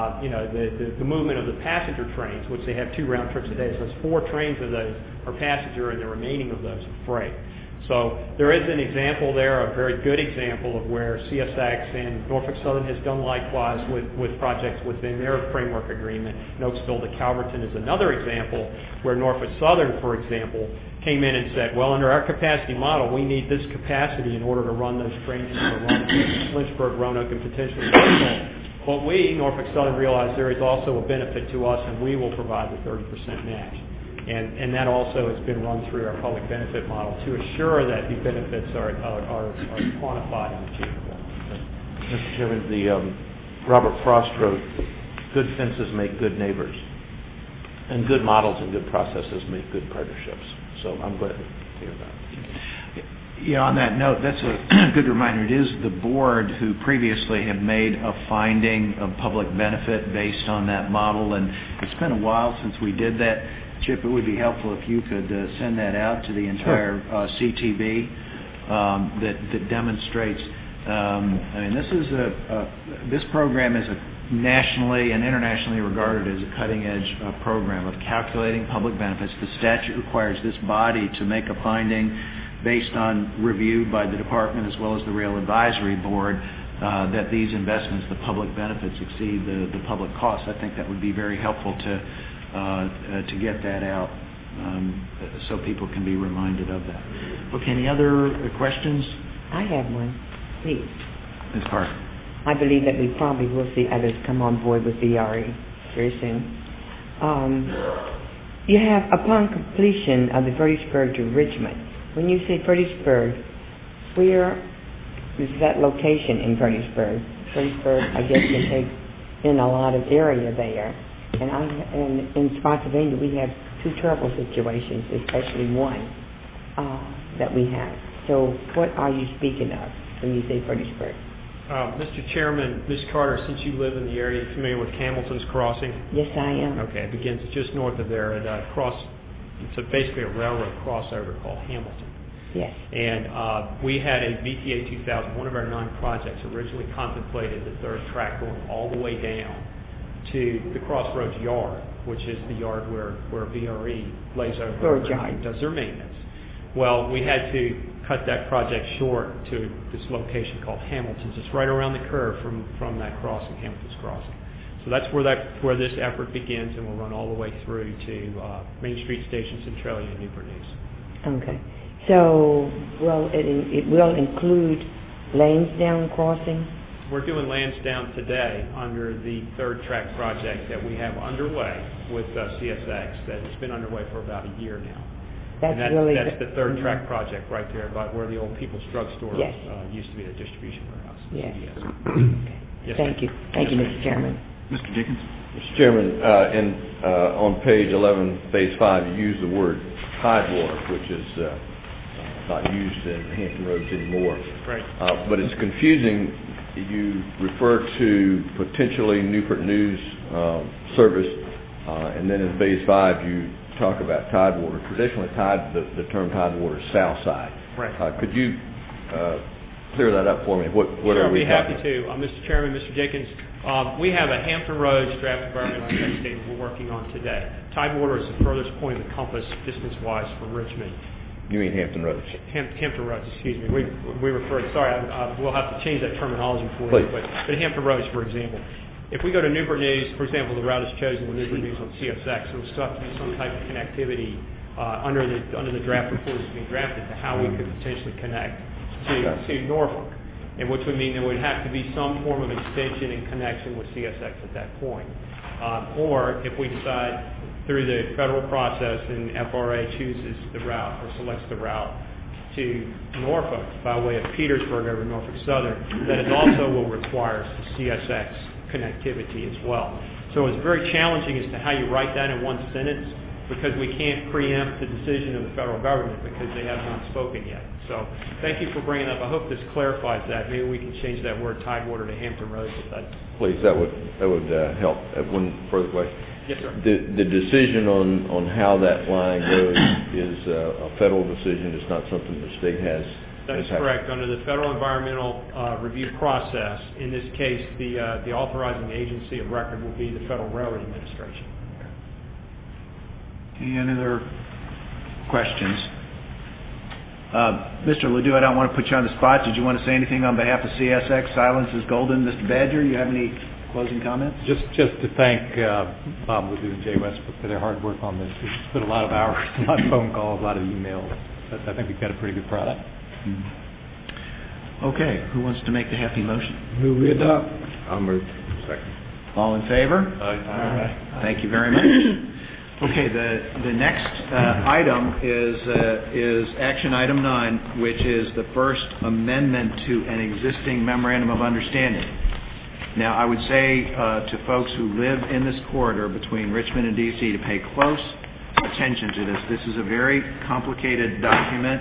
the movement of the passenger trains, which they have 2 round trips a day. So it's 4 trains of those are passenger, and the remaining of those are freight. So there is an example there, a very good example of where CSX and Norfolk Southern has done likewise with projects within their framework agreement. Oaksville to Calverton is another example where Norfolk Southern, for example, came in and said, well, under our capacity model, we need this capacity in order to run those trains from Lynchburg, Roanoke, and potentially Louisville. But we, Norfolk Southern, realized there is also a benefit to us, and we will provide the 30% match. And that also has been run through our public benefit model to assure that the benefits are quantified and achievable. Mr. Chairman, Robert Frost wrote, "Good fences make good neighbors, and good models and good processes make good partnerships." So I'm glad to hear that. Yeah, on that note, that's a good reminder. It is the board who previously have made a finding of public benefit based on that model, and it's been a while since we did that. Chip, it would be helpful if you could send that out to the entire CTB that demonstrates. This program is nationally and internationally regarded as a cutting-edge program of calculating public benefits. The statute requires this body to make a finding based on review by the department as well as the Rail Advisory Board that these investments, the public benefits, exceed the public costs. I think that would be very helpful to get that out so people can be reminded of that. Okay, any other questions? I have one, please. Ms. Park. I believe that we probably will see others come on board with VRE very soon. You have, upon completion of the Fredericksburg to Richmond, when you say Fredericksburg, where is that location in Fredericksburg? Fredericksburg, I guess, can take in a lot of area there. And in Spotsylvania, we have 2 terrible situations, especially one that we have. So what are you speaking of when you say Fredericksburg? Mr. Chairman, Ms. Carter, since you live in the area, you're familiar with Hamilton's Crossing? Yes, I am. Okay, it begins just north of there at it's basically a railroad crossover called Hamilton. Yes. And we had a VTA 2000, one of our 9 projects, originally contemplated the 3rd track going all the way down to the Crossroads Yard, which is the yard where VRE lays over and does their maintenance. Well, we had to cut that project short to this location called Hamilton's. It's right around the curve from that crossing, Hamilton's Crossing. So that's where this effort begins, and we'll run all the way through to Main Street Station, Centralia, and Newport News. Okay. So it will include Lansdowne Crossing? We're doing Lansdowne today under the 3rd track project that we have underway with CSX that has been underway for about a year now. That's And really that's the third track project right there, about where the old People's Drug Store Yes. used to be the distribution warehouse. Yes. CVS. Okay. Yes, Thank you. Thank you, Mr. Chairman. Mr. Dickens? Mr. Chairman, on page 11, phase 5, you use the word Tidewater, which is not used in Hampton Roads anymore. Right. But it's confusing. You refer to potentially Newport News service, and then in phase 5 you talk about Tidewater. Traditionally, the term Tidewater is south side. Right. Could you clear that up for me? What Sure, are I'd we be happy talking to. Mr. Chairman, Mr. Dickens, we have a Hampton Roads draft environmental impact statement we're working on today. Tidewater is the furthest point of the compass distance-wise from Richmond. You mean Hampton Roads? Hampton Roads, excuse me. We referred, sorry, we'll have to change that terminology for Please. you. But Hampton Roads, for example. If we go to Newport News, for example, the route is chosen with Newport News on CSX, so we'll still have to do some type of connectivity under the draft report that's being drafted to how we could potentially connect to Norfolk, and which would mean there would have to be some form of extension and connection with CSX at that point. Or if we decide through the federal process and FRA chooses the route or selects the route to Norfolk by way of Petersburg over Norfolk Southern, then it also will require CSX connectivity as well. So it's very challenging as to how you write that in one sentence, because we can't preempt the decision of the federal government because they have not spoken yet. So thank you for bringing it up. I hope this clarifies that. Maybe we can change that word Tidewater to Hampton Roads if that. Please, that would help. One further question. Yes, sir. The decision on how that line goes is a federal decision. It's not something the state has. That is correct. Under the federal environmental review process, in this case, the authorizing agency of record will be the Federal Railroad Administration. Any other questions? Mr. Ledoux, I don't want to put you on the spot. Did you want to say anything on behalf of CSX? Silence is golden. Mr. Badger, you have any closing comments? Just to thank Bob Ledoux and Jay Westbrook for their hard work on this. We've put a lot of hours, a lot of phone calls, a lot of emails. I think we've got a pretty good product. Okay. Who wants to make the hefty motion? Move we adopt. I'll move. Second. All in favor? Aye. Thank you very much. Okay, the next item is action item 9, which is the first amendment to an existing memorandum of understanding. Now, I would say to folks who live in this corridor between Richmond and D.C. to pay close attention to this. This is a very complicated document.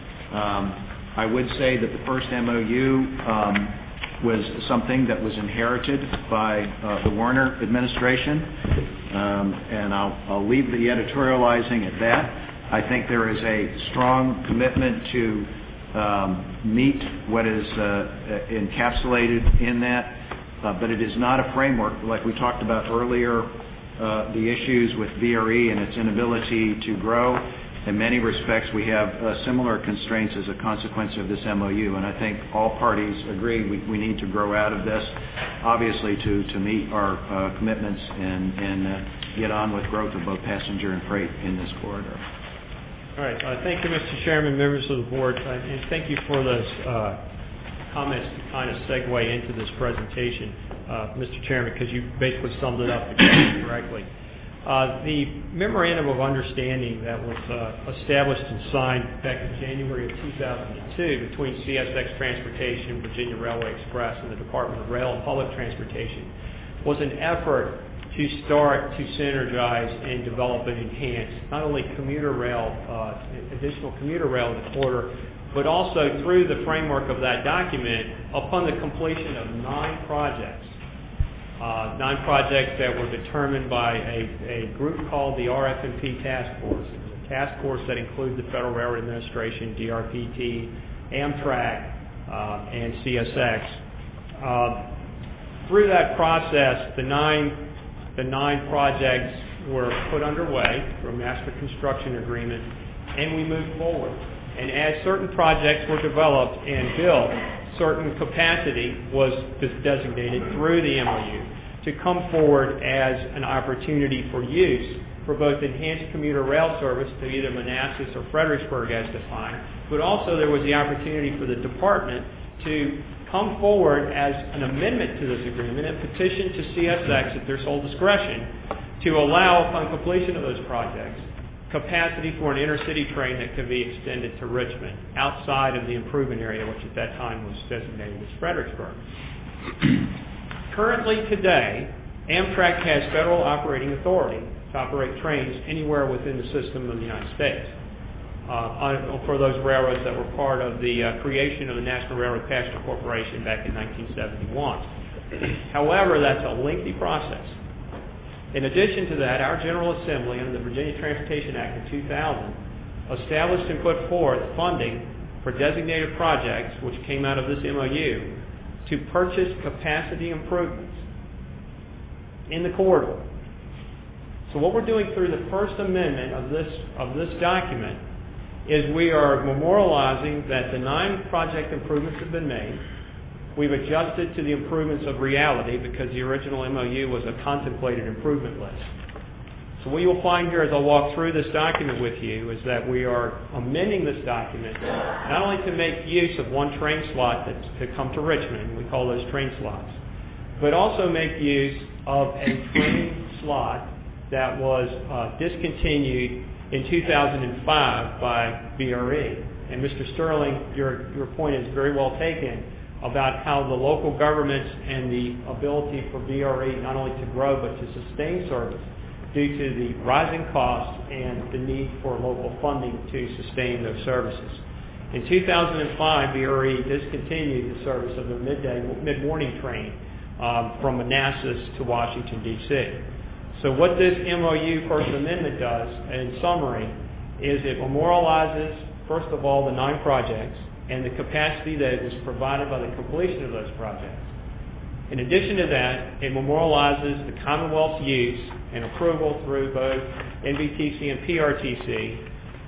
I would say that the first MOU was something that was inherited by the Warner administration, and I'll leave the editorializing at that. I think there is a strong commitment to meet what is encapsulated in that, but it is not a framework like we talked about earlier. The issues with VRE and its inability to grow. In many respects, we have similar constraints as a consequence of this MOU, and I think all parties agree we need to grow out of this, obviously to meet our commitments and get on with growth of both passenger and freight in this corridor. All right. Thank you, Mr. Chairman, members of the board, and thank you for those comments to kind of segue into this presentation, Mr. Chairman, because you basically summed it up correctly. The Memorandum of Understanding that was established and signed back in January of 2002 between CSX Transportation, Virginia Railway Express, and the Department of Rail and Public Transportation was an effort to start to synergize and develop and enhance not only commuter rail, additional commuter rail in the corridor, but also through the framework of that document upon the completion of 9 projects. 9 projects that were determined by a group called the RF&P Task Force. It was a task force that included the Federal Railroad Administration, DRPT, Amtrak, and CSX. Through that process, the nine projects were put underway through a master construction agreement, and we moved forward. And as certain projects were developed and built, certain capacity was designated through the MOU to come forward as an opportunity for use for both enhanced commuter rail service to either Manassas or Fredericksburg as defined, but also there was the opportunity for the department to come forward as an amendment to this agreement and petition to CSX at their sole discretion to allow, upon completion of those projects, capacity for an intercity train that could be extended to Richmond outside of the improvement area, which at that time was designated as Fredericksburg. Currently today, Amtrak has federal operating authority to operate trains anywhere within the system of the United States for those railroads that were part of the creation of the National Railroad Passenger Corporation back in 1971. However, that's a lengthy process. In addition to that, our General Assembly under the Virginia Transportation Act of 2000 established and put forth funding for designated projects, which came out of this MOU, to purchase capacity improvements in the corridor. So what we're doing through the First Amendment of this document is we are memorializing that the 9 project improvements have been made. We've adjusted to the improvements of reality because the original MOU was a contemplated improvement list. So what you'll find here as I walk through this document with you is that we are amending this document not only to make use of one train slot that's to come to Richmond, we call those train slots, but also make use of a train slot that was discontinued in 2005 by VRE. And Mr. Sterling, your point is very well taken about how the local governments and the ability for VRE not only to grow but to sustain service due to the rising costs and the need for local funding to sustain those services. In 2005, VRE discontinued the service of the mid-morning train from Manassas to Washington, D.C. So what this MOU First Amendment does, in summary, is it memorializes, first of all, the 9 projects and the capacity that is provided by the completion of those projects. In addition to that, it memorializes the Commonwealth's use and approval through both NVTC and PRTC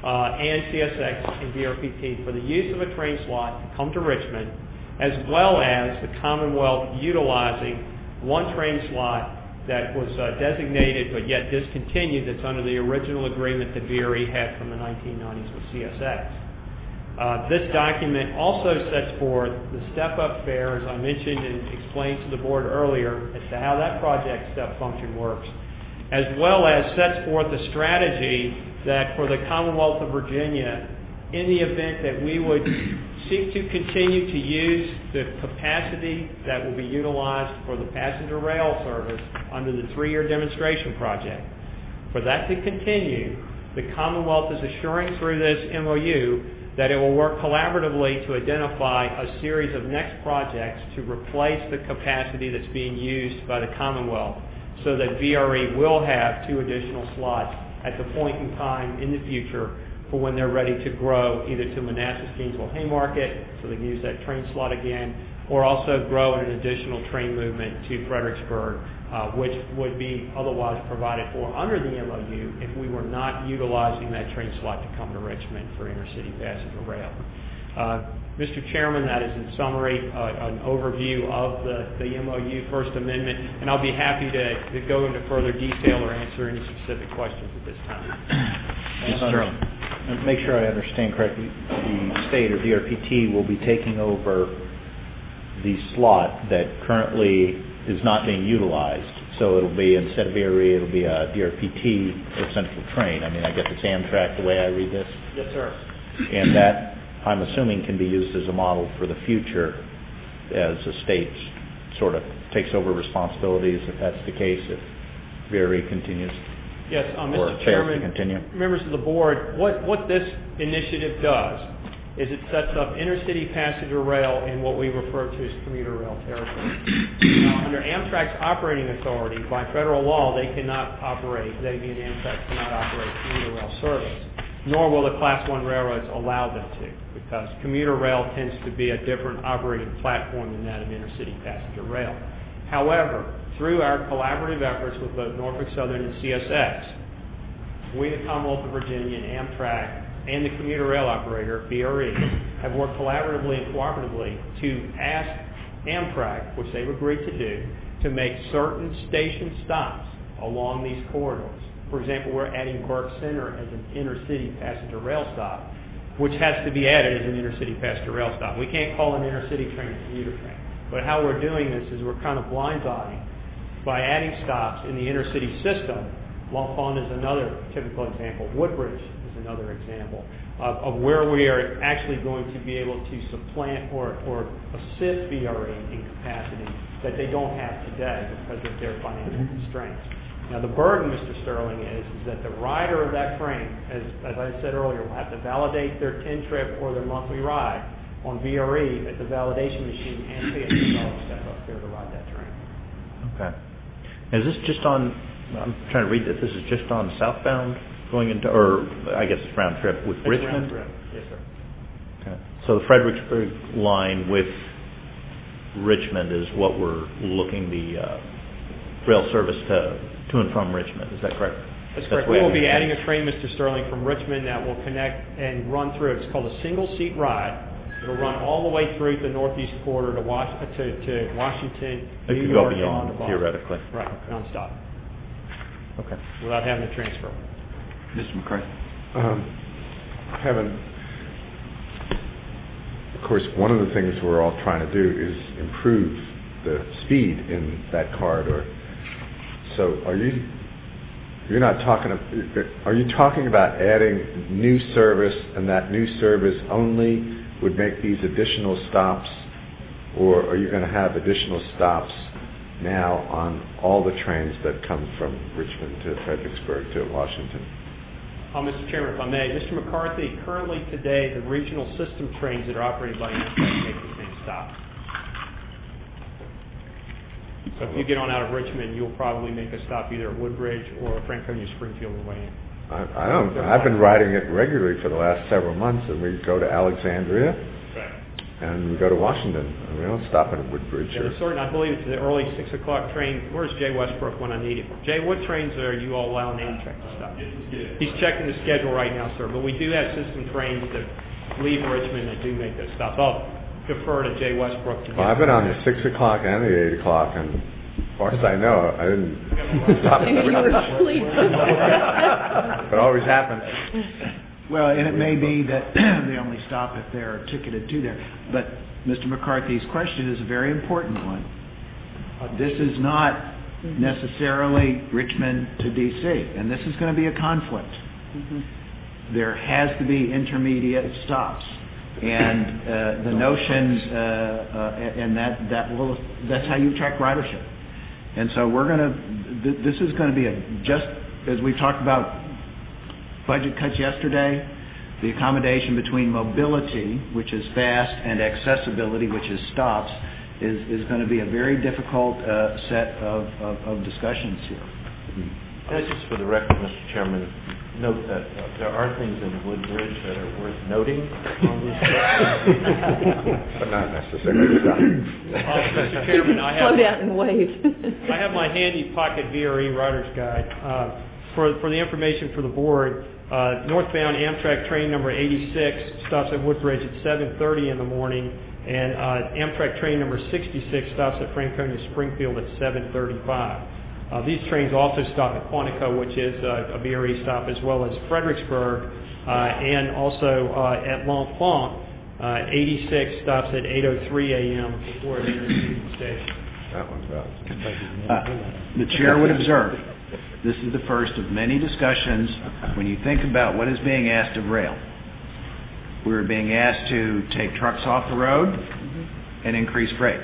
and CSX and VRPT for the use of a train slot to come to Richmond, as well as the Commonwealth utilizing one train slot that was designated but yet discontinued that's under the original agreement that VRE had from the 1990s with CSX. This document also sets forth the step-up fare, as I mentioned and explained to the board earlier, as to how that project step function works, as well as sets forth a strategy that for the Commonwealth of Virginia, in the event that we would seek to continue to use the capacity that will be utilized for the passenger rail service under the 3-year demonstration project, for that to continue, the Commonwealth is assuring through this MOU that it will work collaboratively to identify a series of next projects to replace the capacity that's being used by the Commonwealth so that VRE will have 2 additional slots at the point in time in the future for when they're ready to grow either to Manassas, Gainesville, Haymarket, so they can use that train slot again, or also grow in an additional train movement to Fredericksburg, which would be otherwise provided for under the MOU if we were not utilizing that train slot to come to Richmond for intercity passenger rail. Mr. Chairman, that is in summary an overview of the MOU First Amendment, and I'll be happy to go into further detail or answer any specific questions at this time. Make sure I understand correctly, the state or DRPT will be taking over the slot that currently is not being utilized. So it'll be, instead of VRE, it'll be a DRPT or Central Train. I mean, I guess it's Amtrak the way I read this. Yes, sir. And that, I'm assuming, can be used as a model for the future as the state sort of takes over responsibilities, if that's the case, if VRE continues. Yes, or Mr. Chairman, continue. Members of the board, what this initiative does is it sets up intercity passenger rail in what we refer to as commuter rail territory. Now, under Amtrak's operating authority, by federal law, they cannot operate, they being Amtrak cannot operate commuter rail service, nor will the Class 1 railroads allow them to, because commuter rail tends to be a different operating platform than that of intercity passenger rail. However, through our collaborative efforts with both Norfolk Southern and CSX, we, the Commonwealth of Virginia, and Amtrak, and the commuter rail operator, VRE, have worked collaboratively and cooperatively to ask Amtrak, which they've agreed to do, to make certain station stops along these corridors. For example, we're adding Burke Center as an intercity passenger rail stop, which has to be added as an intercity passenger rail stop. We can't call an intercity train a commuter train. But how we're doing this is we're kind of blindsiding by adding stops in the intercity system L'Enfant is another typical example. Woodbridge is another example of where we are actually going to be able to supplant or assist VRE in capacity that they don't have today because of their financial constraints. Now, the burden, Mr. Sterling, is that the rider of that train, as I said earlier, will have to validate their 10-trip or their monthly ride on VRE at the validation machine and pay a $2 step up there to ride that train. Okay. Is this just on, I'm trying to read this is just on southbound going into, or I guess it's round trip with It's Richmond? round trip. Yes, sir. Okay. So the Fredericksburg line with Richmond is what we're looking the rail service to and from Richmond. Is that correct? That's correct. We will be adding a train, Mr. Sterling, from Richmond that will connect and run through. It's called a single-seat ride. It will run all the way through the northeast corridor to Washington, It New could York, go beyond, and on to Boston. theoretically. Right, nonstop. Okay. Without having to transfer. Mr. McCarthy. Of course, one of the things we're all trying to do is improve the speed in that corridor. So are you talking about adding new service, and that new service only would make these additional stops, or are you going to have additional stops now on all the trains that come from Richmond to Fredericksburg to Washington? Mr. Chairman, if I may, Mr. McCarthy, currently today the regional system trains that are operated by Amtrak make the same stop. So if you get on out of Richmond, you'll probably make a stop either at Woodbridge or Franconia Springfield on the way in. I don't. I've been riding it regularly for the last several months, and we go to Alexandria, and we go to Washington, and we don't stop at Woodbridge. Yeah, I believe it's the early 6 o'clock train. Where's Jay Westbrook when I need him? Jay, what trains are you all allowing Amtrak to stop? He's checking the schedule right now, sir. But we do have system trains that leave Richmond that do make those stops. I'll defer to Jay Westbrook. Well, I've been on the 6 o'clock and the 8 o'clock, and as far as I know, I didn't stop at You were asleep. It always happens. Well, and it may be that they only stop if they're ticketed to there. But Mr. McCarthy's question is a very important one. This is not necessarily Richmond to D.C., and this is going to be a conflict. There has to be intermediate stops. And the notion, and that's how you track ridership. And so this is going to be just as we've talked about budget cuts yesterday, the accommodation between mobility, which is fast, and accessibility, which is stops, is going to be a very difficult set of discussions here. Just for the record, Mr. Chairman, note that there are things in Woodbridge that are worth noting on this but not necessarily stops. Mr. Chairman, Slow down and wave. I have my handy pocket VRE Rider's Guide. For the information for the board, northbound Amtrak train number 86 stops at Woodbridge at 7:30 in the morning, and Amtrak train number 66 stops at Franconia Springfield at 7:35. These trains also stop at Quantico, which is a VRE stop, as well as Fredericksburg, and also at L'Enfant. 86 stops at 8:03 a.m. before it enters the station. That one's about. The chair would observe, this is the first of many discussions when you think about what is being asked of rail. We're being asked to take trucks off the road and increase freight.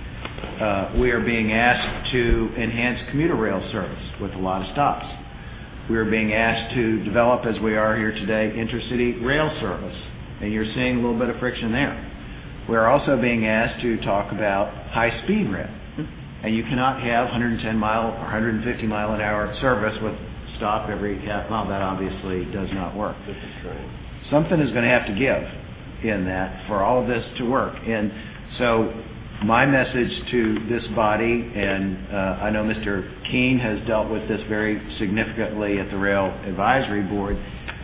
We are being asked to enhance commuter rail service with a lot of stops. We are being asked to develop, as we are here today, intercity rail service, and you're seeing a little bit of friction there. We're also being asked to talk about high-speed rail, and you cannot have 110 mile or 150 mile an hour service with stop every half mile. That obviously does not work. Something is going to have to give in that for all of this to work. And so my message to this body, and I know Mr. Keene has dealt with this very significantly at the Rail Advisory Board,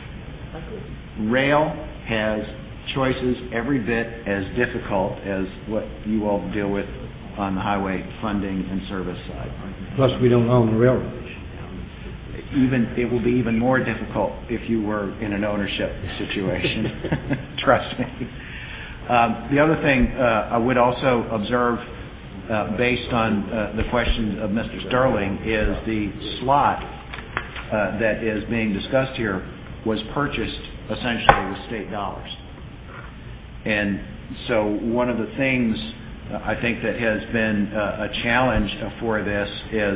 rail has choices every bit as difficult as what you all deal with on the highway funding and service side. Plus, we don't own the railroad. It will be even more difficult if you were in an ownership situation. Trust me. The other thing I would also observe, based on the question of Mr. Sterling, is the slot that is being discussed here was purchased essentially with state dollars. And so one of the things I think that has been a challenge for this is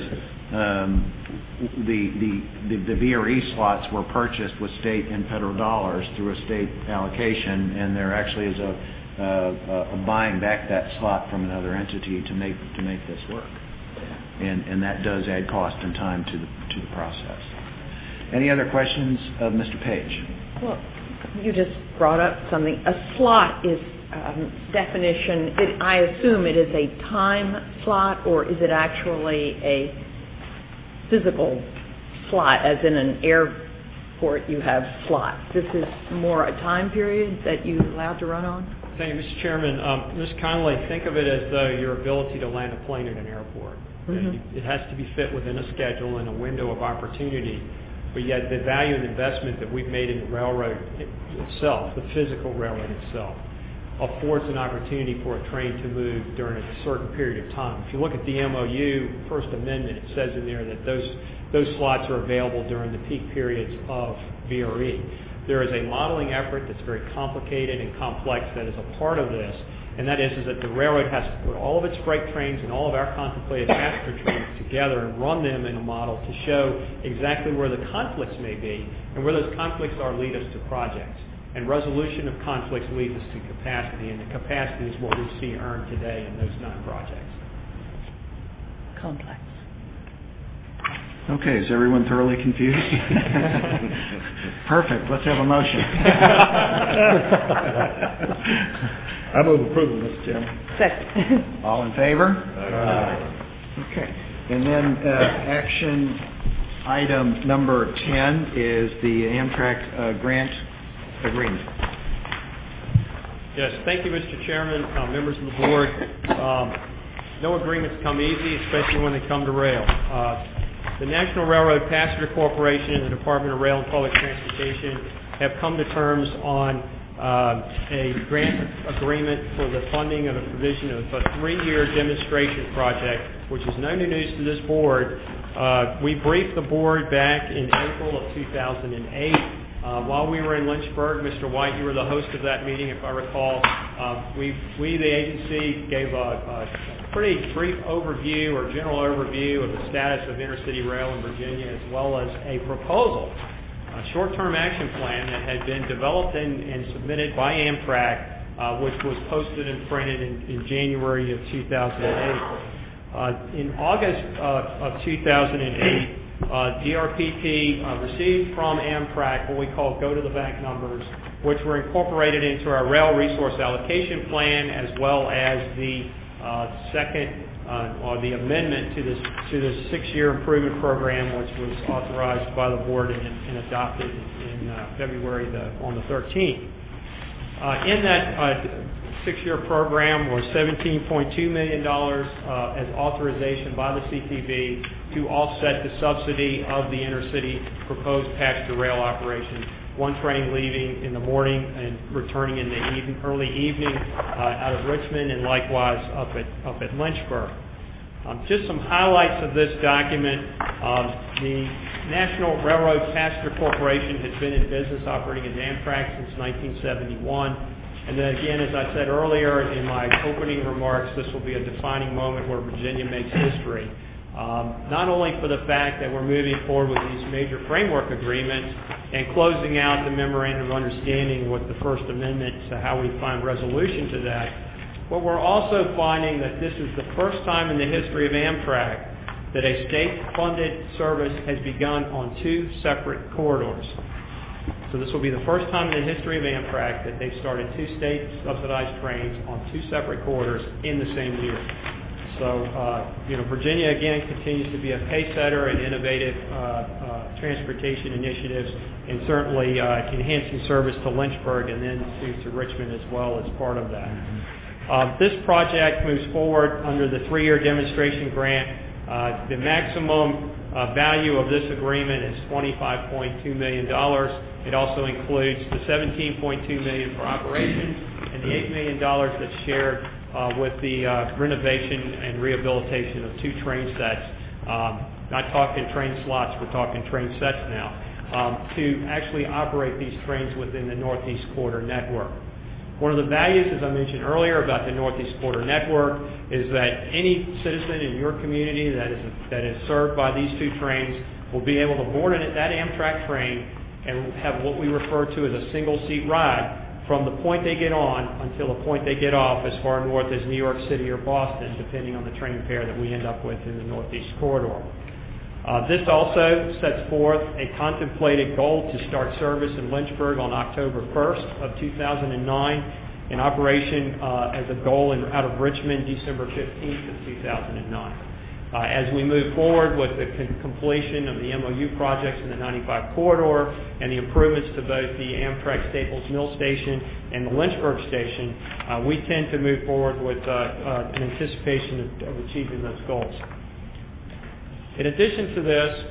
the VRE slots were purchased with state and federal dollars through a state allocation, and there actually is a buying back that slot from another entity to make this work, and that does add cost and time to the process. Any other questions of Mr. Page? Well, you just brought up something. A slot is definition. I assume it is a time slot, or is it actually a physical slot, as in an airport you have slots? This is more a time period that you're allowed to run on? Thank you, Mr. Chairman. Ms. Connolly, think of it as though your ability to land a plane at an airport. Mm-hmm. It has to be fit within a schedule and a window of opportunity, but yet the value and investment that we've made in the railroad itself, the physical railroad itself, affords an opportunity for a train to move during a certain period of time. If you look at the MOU, First Amendment, it says in there that those slots are available during the peak periods of VRE. There is a modeling effort that's very complicated and complex that is a part of this, and that is that the railroad has to put all of its freight trains and all of our contemplated passenger trains together and run them in a model to show exactly where the conflicts may be, and where those conflicts are lead us to projects. And resolution of conflicts leads us to capacity, and the capacity is what we see earned today in those 9 projects. Complex. Okay, is everyone thoroughly confused? Perfect. Let's have a motion. I move approval, Mr. Chairman. Second. All in favor? Okay. And then action item number 10 is the Amtrak grant agreement. Yes, thank you, Mr. Chairman, members of the board. No agreements come easy, especially when they come to rail. The National Railroad Passenger Corporation and the Department of Rail and Public Transportation have come to terms on a grant agreement for the funding of a provision of a 3-year demonstration project, which is no new news to this board. We briefed the board back in April of 2008. While we were in Lynchburg, Mr. White, you were the host of that meeting, if I recall. We the agency, gave a pretty brief overview or general overview of the status of intercity rail in Virginia, as well as a proposal, a short-term action plan that had been developed and submitted by Amtrak, which was posted and printed in January of 2008. In August of 2008, DRPT received from Amtrak what we call go-to-the-bank numbers, which were incorporated into our rail resource allocation plan, as well as the the amendment to the 6-year improvement program, which was authorized by the board and adopted in February on the 13th. In that 6-year program was $17.2 million as authorization by the CTV to offset the subsidy of the intercity proposed passenger rail operation. One train leaving in the morning and returning in the early evening out of Richmond, and likewise up at Lynchburg. Just some highlights of this document. The National Railroad Passenger Corporation has been in business operating as Amtrak since 1971. And then again, as I said earlier in my opening remarks, this will be a defining moment where Virginia makes history. Not only for the fact that we're moving forward with these major framework agreements and closing out the memorandum of understanding with the First Amendment to how we find resolution to that, but we're also finding that this is the first time in the history of Amtrak that a state-funded service has begun on 2 separate corridors. So this will be the first time in the history of Amtrak that they've started 2 state-subsidized trains on 2 separate corridors in the same year. So, Virginia, again, continues to be a pace-setter and innovative transportation initiatives, and certainly enhancing service to Lynchburg and then to Richmond as well as part of that. This project moves forward under the 3-year demonstration grant. The maximum value of this agreement is $25.2 million. It also includes the $17.2 million for operations and the $8 million that's shared with the renovation and rehabilitation of 2 train sets not talking train slots, we're talking train sets now, to actually operate these trains within the Northeast Corridor network. One of the values, as I mentioned earlier, about the Northeast Corridor network is that any citizen in your community that is served by these two trains will be able to board that Amtrak train and have what we refer to as a single-seat ride from the point they get on until the point they get off, as far north as New York City or Boston, depending on the train pair that we end up with in the Northeast Corridor. This also sets forth a contemplated goal to start service in Lynchburg on October 1st of 2009, in operation as a goal out of Richmond December 15th of 2009. As we move forward with the completion of the MOU projects in the 95 corridor and the improvements to both the Amtrak Staples Mill Station and the Lynchburg Station, we tend to move forward with an anticipation of achieving those goals. In addition to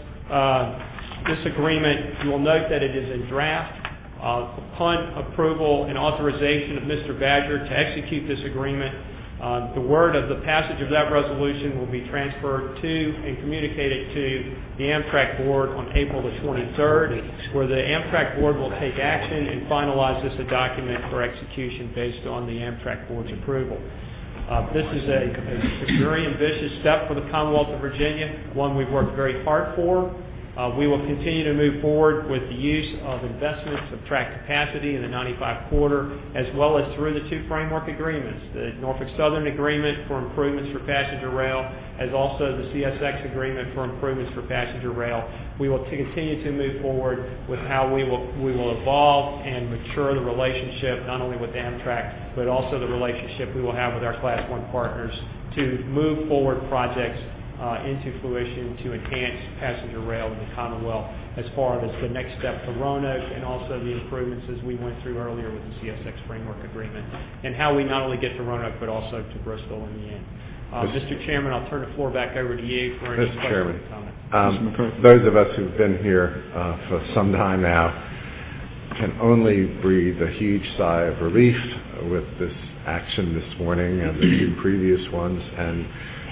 this agreement, you will note that it is in draft. Upon approval and authorization of Mr. Badger to execute this agreement, the word of the passage of that resolution will be transferred to and communicated to the Amtrak Board on April the 23rd, where the Amtrak Board will take action and finalize this a document for execution based on the Amtrak Board's approval. This is a very ambitious step for the Commonwealth of Virginia, one we've worked very hard for. We will continue to move forward with the use of investments of track capacity in the 95 corridor, as well as through the two framework agreements, the Norfolk Southern Agreement for improvements for passenger rail, as also the CSX Agreement for improvements for passenger rail. We will continue to move forward with how we will evolve and mature the relationship, not only with Amtrak, but also the relationship we will have with our Class 1 partners to move forward projects into fruition to enhance passenger rail in the Commonwealth, as far as the next step to Roanoke and also the improvements as we went through earlier with the CSX Framework Agreement, and how we not only get to Roanoke but also to Bristol in the end. Mr. Chairman, I'll turn the floor back over to you for any questions or comments. Those of us who've been here for some time now can only breathe a huge sigh of relief with this action this morning and the two previous ones, and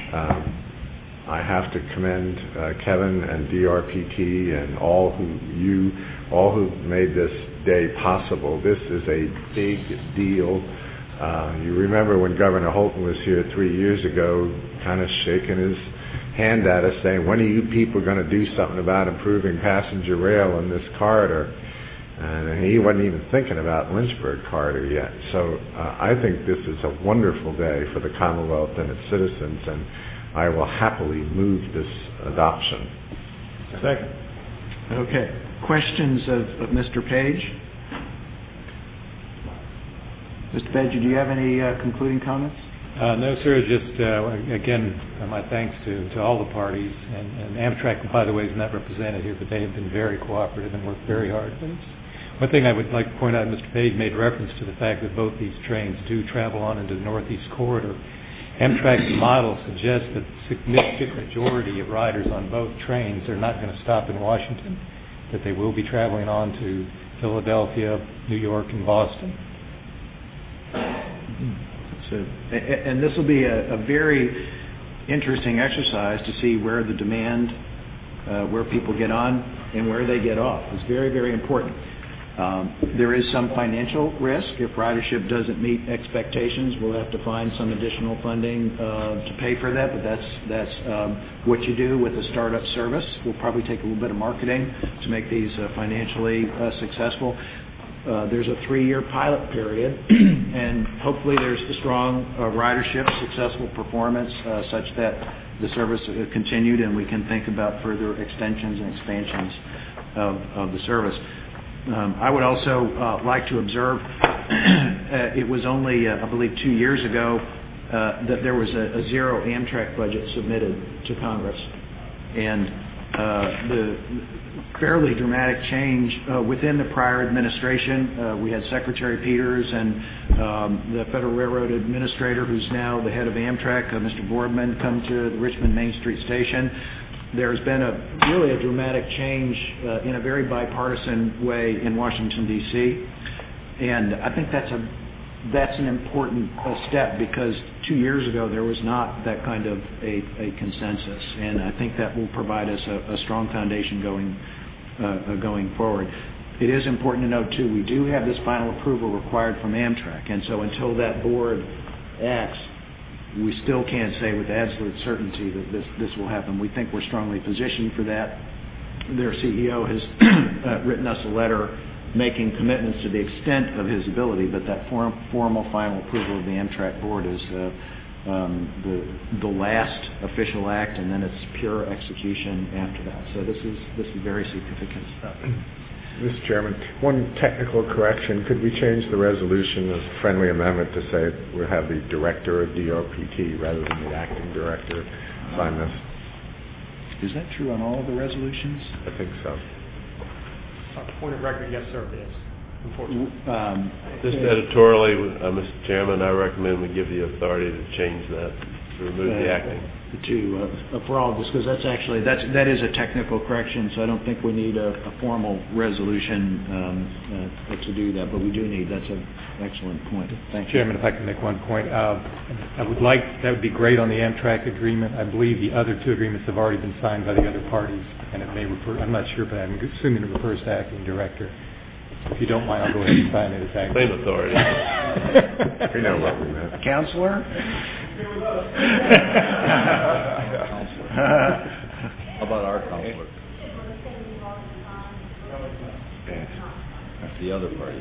I have to commend Kevin and DRPT and all who made this day possible. This is a big deal. You remember when Governor Holton was here 3 years ago, kind of shaking his hand at us, saying, "When are you people going to do something about improving passenger rail in this corridor?" And he wasn't even thinking about Lynchburg corridor yet. So I think this is a wonderful day for the Commonwealth and its citizens, and I will happily move this adoption. Second. Okay. Questions of Mr. Page? Mr. Badger, do you have any concluding comments? No, sir. Just, again, my thanks to all the parties. And Amtrak, by the way, is not represented here, but they have been very cooperative and worked very hard. One thing I would like to point out, Mr. Page made reference to the fact that both these trains do travel on into the Northeast Corridor. Amtrak's model suggests that the significant majority of riders on both trains are not going to stop in Washington, that they will be traveling on to Philadelphia, New York, and Boston. And this will be a very interesting exercise to see where the demand, where people get on and where they get off. It's very, very important. There is some financial risk. If ridership doesn't meet expectations, we'll have to find some additional funding to pay for that, but that's what you do with a startup service. We'll probably take a little bit of marketing to make these financially successful. There's a 3-year pilot period, and hopefully there's a strong ridership, successful performance such that the service continued and we can think about further extensions and expansions of the service. I would also like to observe it was only, I believe, 2 years ago that there was a zero Amtrak budget submitted to Congress. And the fairly dramatic change within the prior administration. We had Secretary Peters and the Federal Railroad Administrator, who's now the head of Amtrak, Mr. Boardman, come to the Richmond Main Street Station. There's been really a dramatic change in a very bipartisan way in Washington, D.C., and I think that's that's an important step, because 2 years ago there was not that kind of a consensus, and I think that will provide us a strong foundation going forward. It is important to note, too, we do have this final approval required from Amtrak, and so until that board acts, we still can't say with absolute certainty that this will happen. We think we're strongly positioned for that. Their CEO has written us a letter making commitments to the extent of his ability, but that formal final approval of the Amtrak board is the last official act, and then it's pure execution after that. So this is very significant stuff. Mr. Chairman, one technical correction. Could we change the resolution as a friendly amendment to say we'll have the director of DRPT rather than the acting director sign this? Is that true on all of the resolutions? I think so. Point of record, yes, sir, it is. Unfortunately. Just editorially, Mr. Chairman, I recommend we give the authority to change that, to remove the acting. For all of this, because that is a technical correction, so I don't think we need a formal resolution to do that, but we do need. That's an excellent point. Thank you. Chairman, if I can make one point, that would be great on the Amtrak agreement. I believe the other two agreements have already been signed by the other parties, and it may refer. I'm not sure, but I'm assuming it refers to acting director. If you don't mind, I'll go ahead and sign it as acting. Same authority. We know what we meant. Counselor? How about our counselor? That's the other party.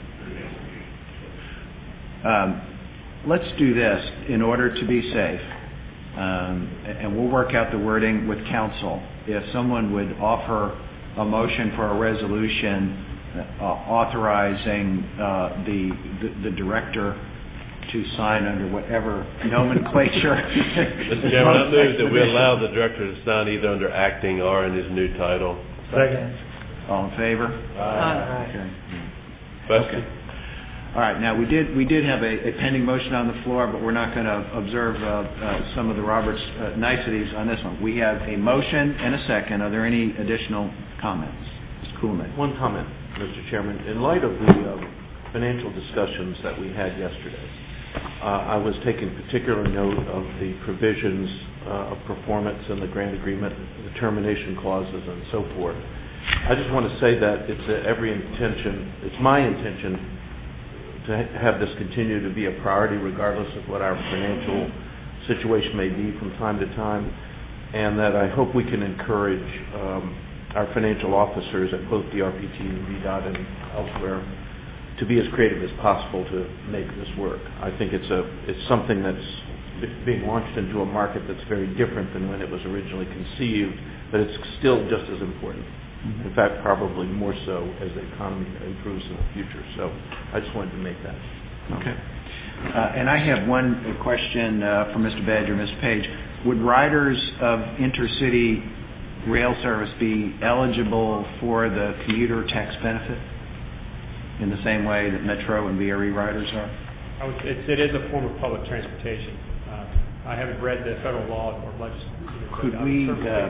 Let's do this in order to be safe, and we'll work out the wording with counsel. If someone would offer a motion for a resolution authorizing the director to sign under whatever nomenclature. Mr. Chairman, I move that we allow the director to sign either under acting or in his new title. Second. All in favor? Aye. Okay. Question? All right. Now we did have a pending motion on the floor, but we're not going to observe some of the Roberts niceties on this one. We have a motion and a second. Are there any additional comments? Mr. Kuhlman. One comment, Mr. Chairman. In light of the financial discussions that we had yesterday, I was taking particular note of the provisions of performance in the grant agreement, the termination clauses, and so forth. I just want to say that it's my intention to have this continue to be a priority regardless of what our financial situation may be from time to time, and that I hope we can encourage our financial officers at both DRPT and VDOT and elsewhere to be as creative as possible to make this work. I think it's something that's being launched into a market that's very different than when it was originally conceived, but it's still just as important. Mm-hmm. In fact, probably more so as the economy improves in the future. So I just wanted to make that. Okay. And I have one question for Mr. Badger, Ms. Page. Would riders of intercity rail service be eligible for the commuter tax benefit in the same way that Metro and VRE riders are? It is a form of public transportation. I haven't read the federal law or legislation. Could we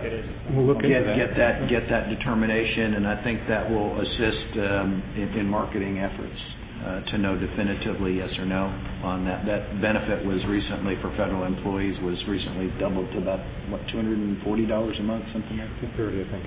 get that determination, and I think that will assist in marketing efforts to know definitively yes or no on that. That benefit was recently, for federal employees, was recently doubled to about, $240 a month, something like that? 230, I think.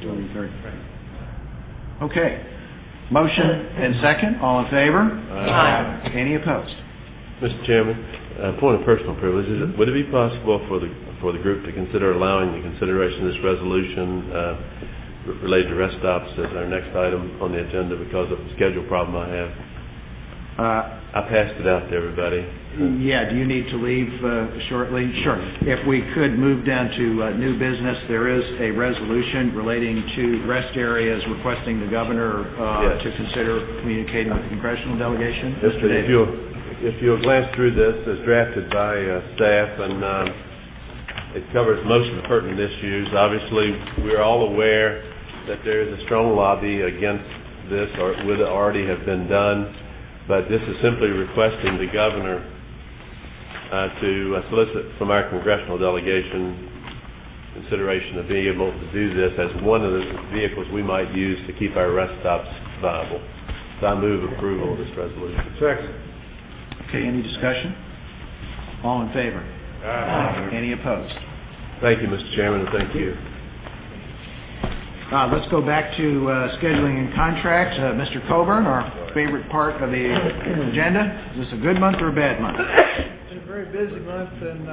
230. Okay. Motion and second. All in favor? Aye. Any opposed? Mr. Chairman, point of personal privilege. Would it be possible for the group to consider allowing the consideration of this resolution related to rest stops as our next item on the agenda because of the schedule problem I have? I passed it out to everybody. Yeah. Do you need to leave shortly? Sure. If we could move down to new business, there is a resolution relating to rest areas requesting the governor to consider communicating with the congressional delegation. If you'll glance through this, as drafted by staff, and it covers most of the pertinent issues. Obviously, we're all aware that there is a strong lobby against this, or it would already have been done. But this is simply requesting the governor to solicit from our congressional delegation consideration of being able to do this as one of the vehicles we might use to keep our rest stops viable. So I move approval of this resolution. Second. Okay, any discussion? All in favor? Aye. Any opposed? Thank you, Mr. Chairman, and thank you. Let's go back to scheduling and contracts. Mr. Coburn, our favorite part of the agenda. Is this a good month or a bad month? It's been a very busy month and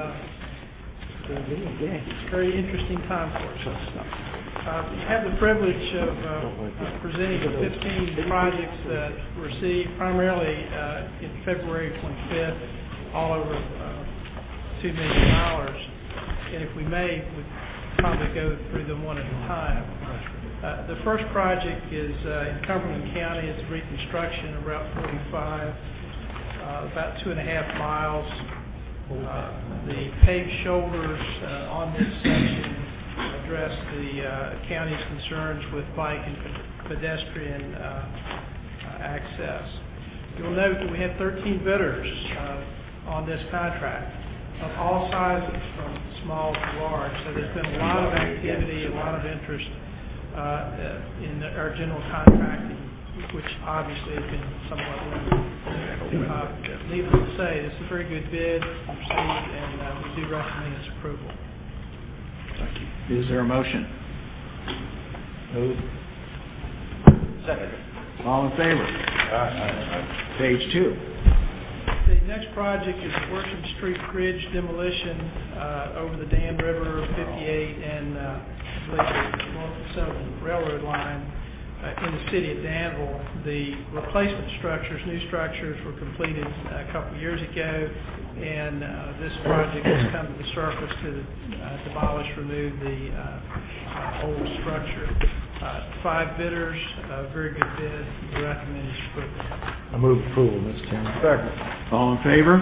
very interesting time for us. We have the privilege of presenting the 15 projects that were received primarily in February 25th, all over $2 million. And if we may, we'd probably go through them one at a time. The first project is in Cumberland County. It's reconstruction of Route 45, about 2.5 miles. The paved shoulders on this section address the county's concerns with bike and pedestrian access. You'll note that we have 13 bidders on this contract of all sizes, from small to large. So there's been a lot of activity, a lot of interest in our general contracting, which obviously has been somewhat limited. Needless to say, this is a very good bid received, and we do recommend its approval. Thank you. Is there a motion? Moved. Second. All in favor? Page 2. The next project is Worsham Street Bridge demolition over the Dan River 58 and Norfolk Southern Railroad line in the city of Danville. The replacement structures, new structures, were completed a couple years ago, and this project has come to the surface to demolish, remove the old structure. 5 bidders, very good bid. We recommend its approval. I move approval, Mr. Chairman. Second. All in favor?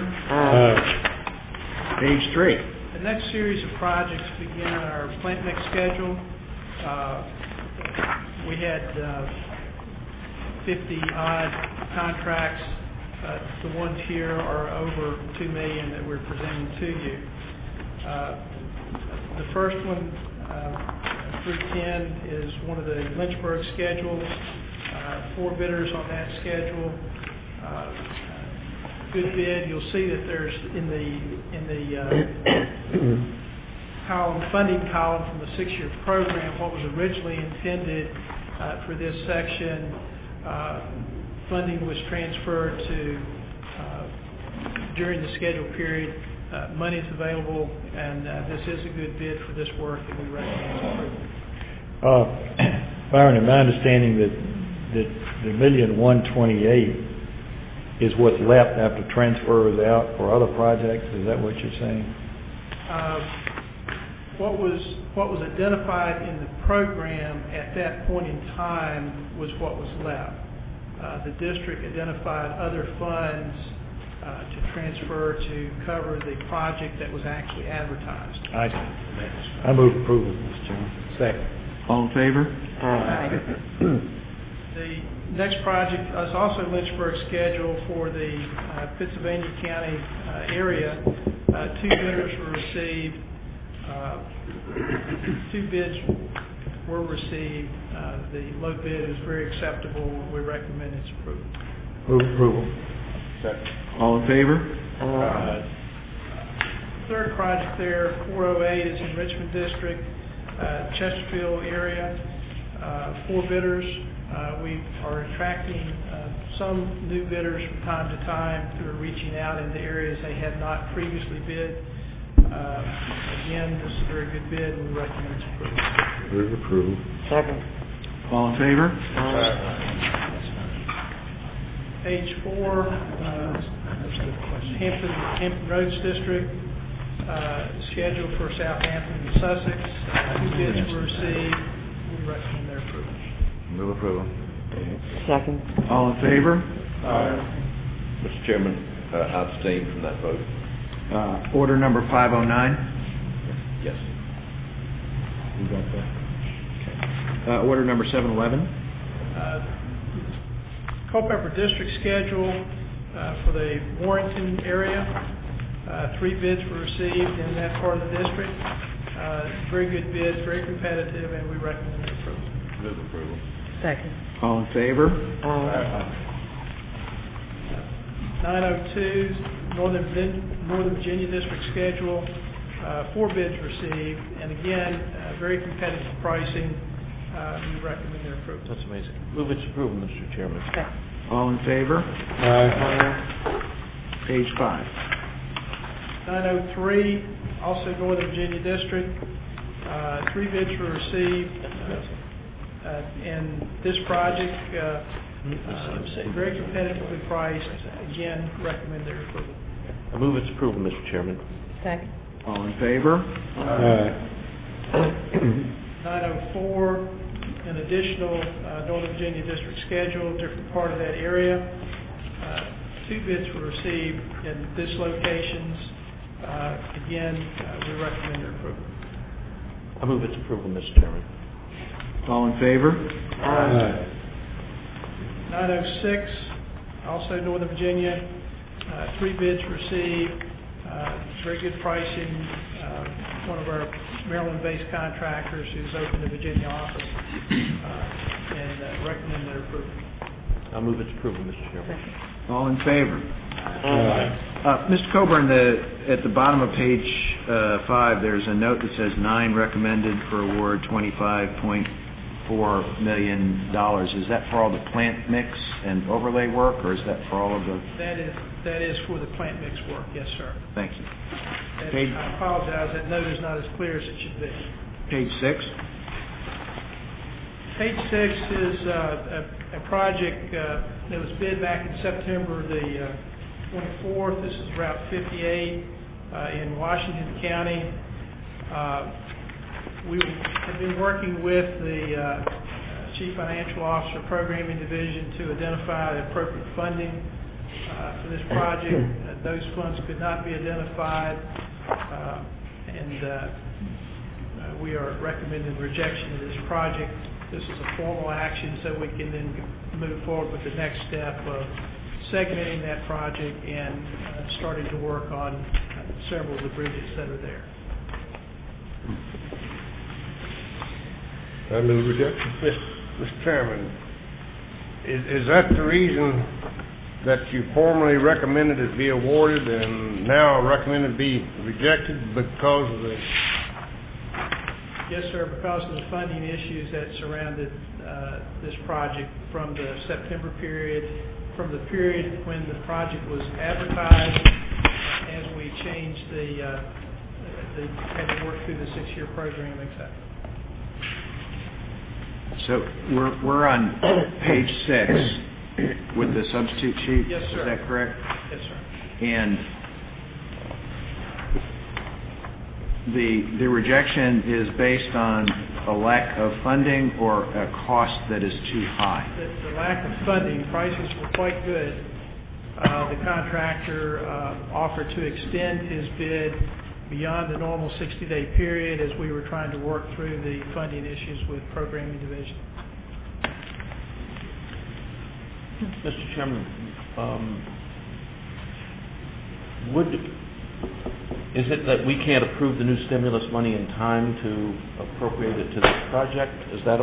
Page 3. The next series of projects begin our plant mix schedule. We had 50-odd contracts. The ones here are over $2 million that we're presenting to you. The first one, through 10, is one of the Lynchburg schedules. 4 bidders on that schedule. Good bid. You'll see that there's in the funding column from the 6-year program, what was originally intended for this section, funding was transferred to during the scheduled period. Money is available, and this is a good bid for this work, and we recommend approval. Byron, in my understanding that the $1,128,000 is what's left after transfer is out for other projects. Is that what you're saying? What was identified in the program at that point in time was what was left. The district identified other funds to transfer to cover the project that was actually advertised. I see. I move approval, Mr. Chairman. Second. All in favor? The next project is also Lynchburg schedule for the Pittsylvania County area. 2 bidders were received. 2 bids were received. The low bid is very acceptable. We recommend its approval. Move approval. Second. All in favor? Third project there, 408, is in Richmond District, Chesterfield area. 4 bidders. We are attracting some new bidders from time to time who are reaching out into areas they had not previously bid. Again, this is a very good bid, and we recommend its approval. Move approval. Second. All in favor? Page 4, Hampton Roads District, scheduled for Southampton and Sussex. 2 bids were received. We recommend their approval. Move approval. Second. All in favor? Mr. Chairman, I abstain from that vote. Order number 509. Yes. You got that? Okay. Order number 711. Culpeper District schedule for the Warrington area. 3 bids were received in that part of the district. Very good bids, very competitive, and we recommend approval. Move approval. Second. All in favor? 902, Northern Virginia District Schedule, 4 bids received, and again, very competitive pricing. We recommend their approval. That's amazing. Move its approval, Mr. Chairman. All in favor? Page 5. 903, also Northern Virginia District. 3 bids were received, and this project, very competitively priced. Again, recommend their approval. I move its approval, Mr. Chairman. Second. All in favor? 904, an additional Northern Virginia District Schedule, different part of that area. 2 bids were received in this locations. Again, we recommend their approval. I move its approval, Mr. Chairman. All in favor? 906, also Northern Virginia, 3 bids received, very good pricing. One of our Maryland-based contractors who's opened a Virginia office, and recommend their approval. I move its approval, Mr. Chairman. All in favor? Mr. Coburn, at the bottom of page 5, there's a note that says 9 recommended for award, $25.4 million. Is that for all the plant mix and overlay work, or is that for all of the... That is for the plant mix work, yes, sir. Thank you. I apologize, that note is not as clear as it should be. Page 6. Page 6 is a project that was bid back in September the 24th. This is Route 58 in Washington County. We have been working with the Chief Financial Officer Programming Division to identify the appropriate funding for this project. Those funds could not be identified, and we are recommending rejection of this project. This is a formal action, so we can then move forward with the next step of segmenting that project and starting to work on several of the bridges that are there. I move rejection. Mr. Chairman, is that the reason that you formerly recommended it be awarded and now recommend it be rejected because of the... Yes, sir, because of the funding issues that surrounded this project from the September period, from the period when the project was advertised, as we changed had to work through the 6-year program, etc. So we're on page 6 with the substitute sheet. Yes, sir. Is that correct? Yes, sir. And the rejection is based on a lack of funding or a cost that is too high? The lack of funding. Prices were quite good. The contractor offered to extend his bid beyond the normal 60-day period as we were trying to work through the funding issues with Programming Division. Mr. Chairman, is it that we can't approve the new stimulus money in time to appropriate it to this project? Is that a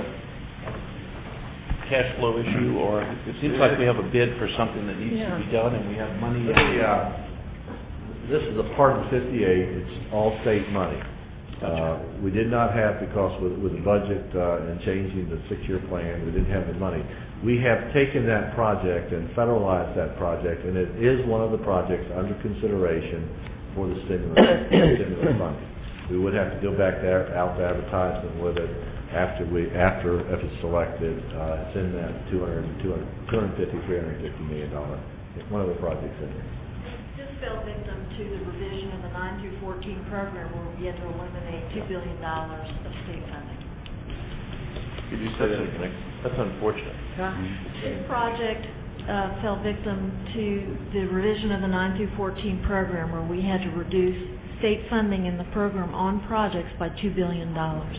cash flow issue, or it seems like we have a bid for something that needs to be done and we have money? This is a part of 58. It's all state money. We did not have, because with the budget and changing the 6-year plan, we didn't have the money. We have taken that project and federalized that project, and it is one of the projects under consideration for the stimulus funding. We would have to go back there out to advertisement with it after if it's selected. It's in that $350 million. It's one of the projects in there. This fell victim to the revision of the 9-14 program where we had to eliminate $2 billion of state funding. Could you say that again? That's unfortunate. This project fell victim to the revision of the 9-14 program where we had to reduce state funding in the program on projects by $2 billion.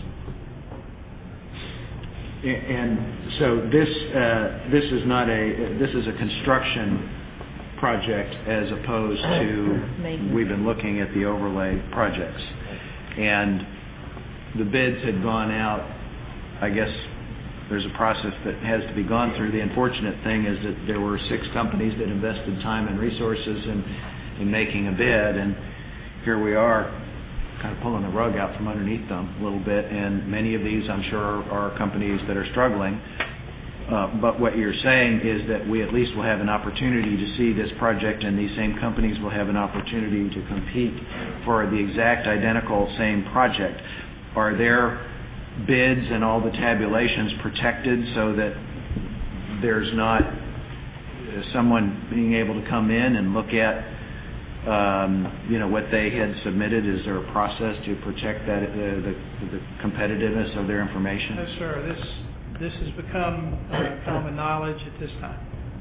And so this is a construction project as opposed to we've been looking at the overlay projects, and the bids had gone out, I guess, there's a process that has to be gone through. The unfortunate thing is that there were 6 companies that invested time and resources in making a bid, and here we are kind of pulling the rug out from underneath them a little bit, and many of these, I'm sure, are companies that are struggling. But what you're saying is that we at least will have an opportunity to see this project, and these same companies will have an opportunity to compete for the exact identical same project. Are their bids and all the tabulations protected so that there's not someone being able to come in and look at what they had submitted? Is there a process to protect that the competitiveness of their information? No, sir. This has become common knowledge at this time.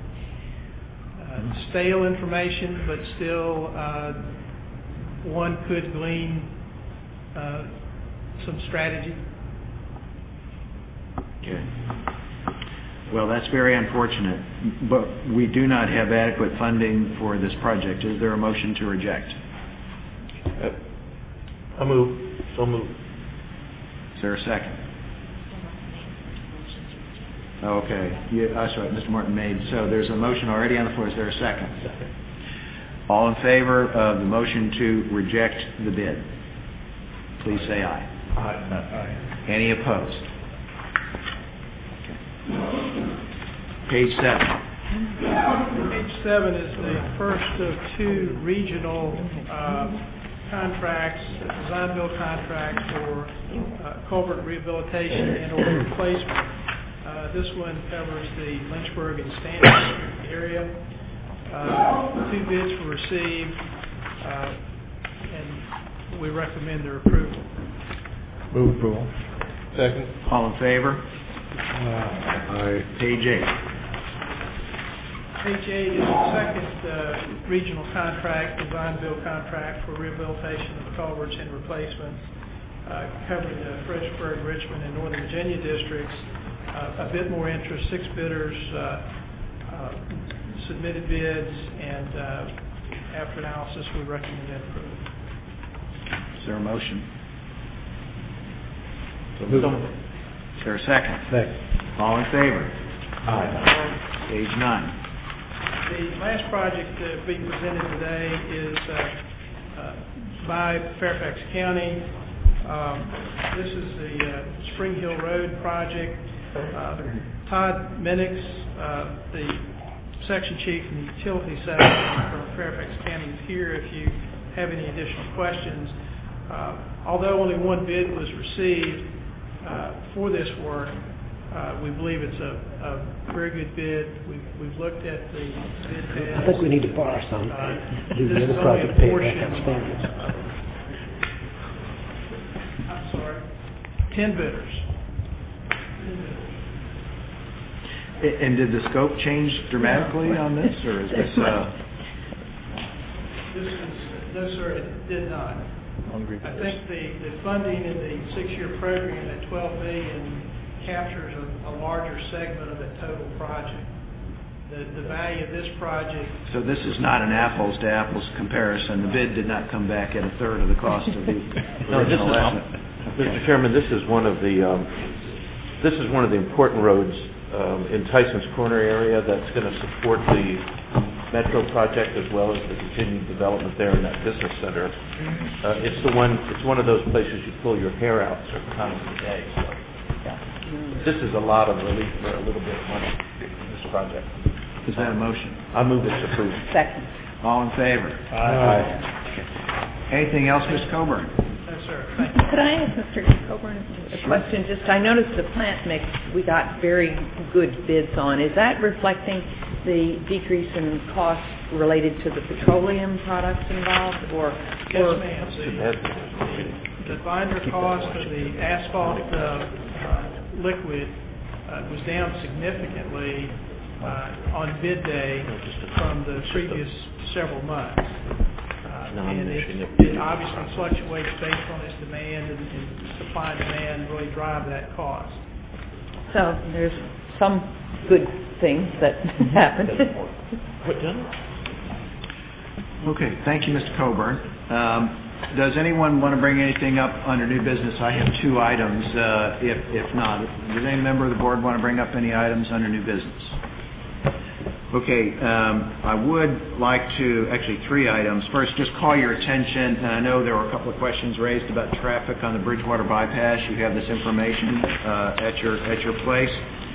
Stale information, but still one could glean some strategy. Okay. Well, that's very unfortunate, but we do not have adequate funding for this project. Is there a motion to reject? I move. So move. Is there a second? Okay. That's right. Mr. Martin made. So there's a motion already on the floor. Is there a second? Second. All in favor of the motion to reject the bid, please say aye. Aye. Any opposed? Page 7. Page 7 is the first of 2 regional contracts, design-build contracts for culvert rehabilitation and or replacement. This one covers the Lynchburg and Stanton area. 2 bids were received, and we recommend their approval. Move approval. Second. All in favor? Aye. Page 8. Page 8 is the second regional contract, design-build contract for rehabilitation of culverts and replacements, covering the Fredericksburg, Richmond, and Northern Virginia districts. A bit more interest, 6 bidders submitted bids, and after analysis, we recommend approval. Is there a motion? So move. Is there a second? Second. All in favor? Aye. Page 9. The last project being presented today is by Fairfax County. This is the Spring Hill Road project. Todd Minix, the section chief in the utility section from Fairfax County, is here if you have any additional questions. Although only 1 bid was received for this work, we believe it's a very good bid. We've looked at the bid bids. I think we need to borrow some. Do This the is other only project a pay portion. back outstanding. I'm sorry, 10 bidders. And did the scope change dramatically on this, or is this? No, sir, it did not. I think the funding in the 6-year program at $12 million captures a larger segment of the total project. The value of this project. So this is not an apples to apples comparison. The bid did not come back at a third of the cost of the original estimate. Mr. Chairman, this is one of the important roads in Tyson's Corner area that's going to support the Metro project as well as the continued development there in that business center. It's one of those places you pull your hair out certain times of the day. So, yeah. This is a lot of relief for a little bit of money in this project. Is that a motion? I move it's approved. Second. All in favor? Aye. Anything else, Ms. Coburn? No, sir. Thank you. Could I ask Mr. Coburn a question? I noticed the plant mix we got very good bids on. Is that reflecting the decrease in cost related to the petroleum products involved, or? Yes, ma'am. The binder cost of the asphalt liquid was down significantly on bid day from the previous several months. And it obviously fluctuates based on its demand, and supply and demand really drive that cost. So there's some good things that happen. Okay, thank you, Mr. Coburn. Does anyone want to bring anything up under new business? I have 2 items. If not, does any member of the board want to bring up any items under new business? Okay, I would like to, actually 3 items. First, just call your attention, and I know there were a couple of questions raised about traffic on the Bridgewater bypass. You have this information at your place.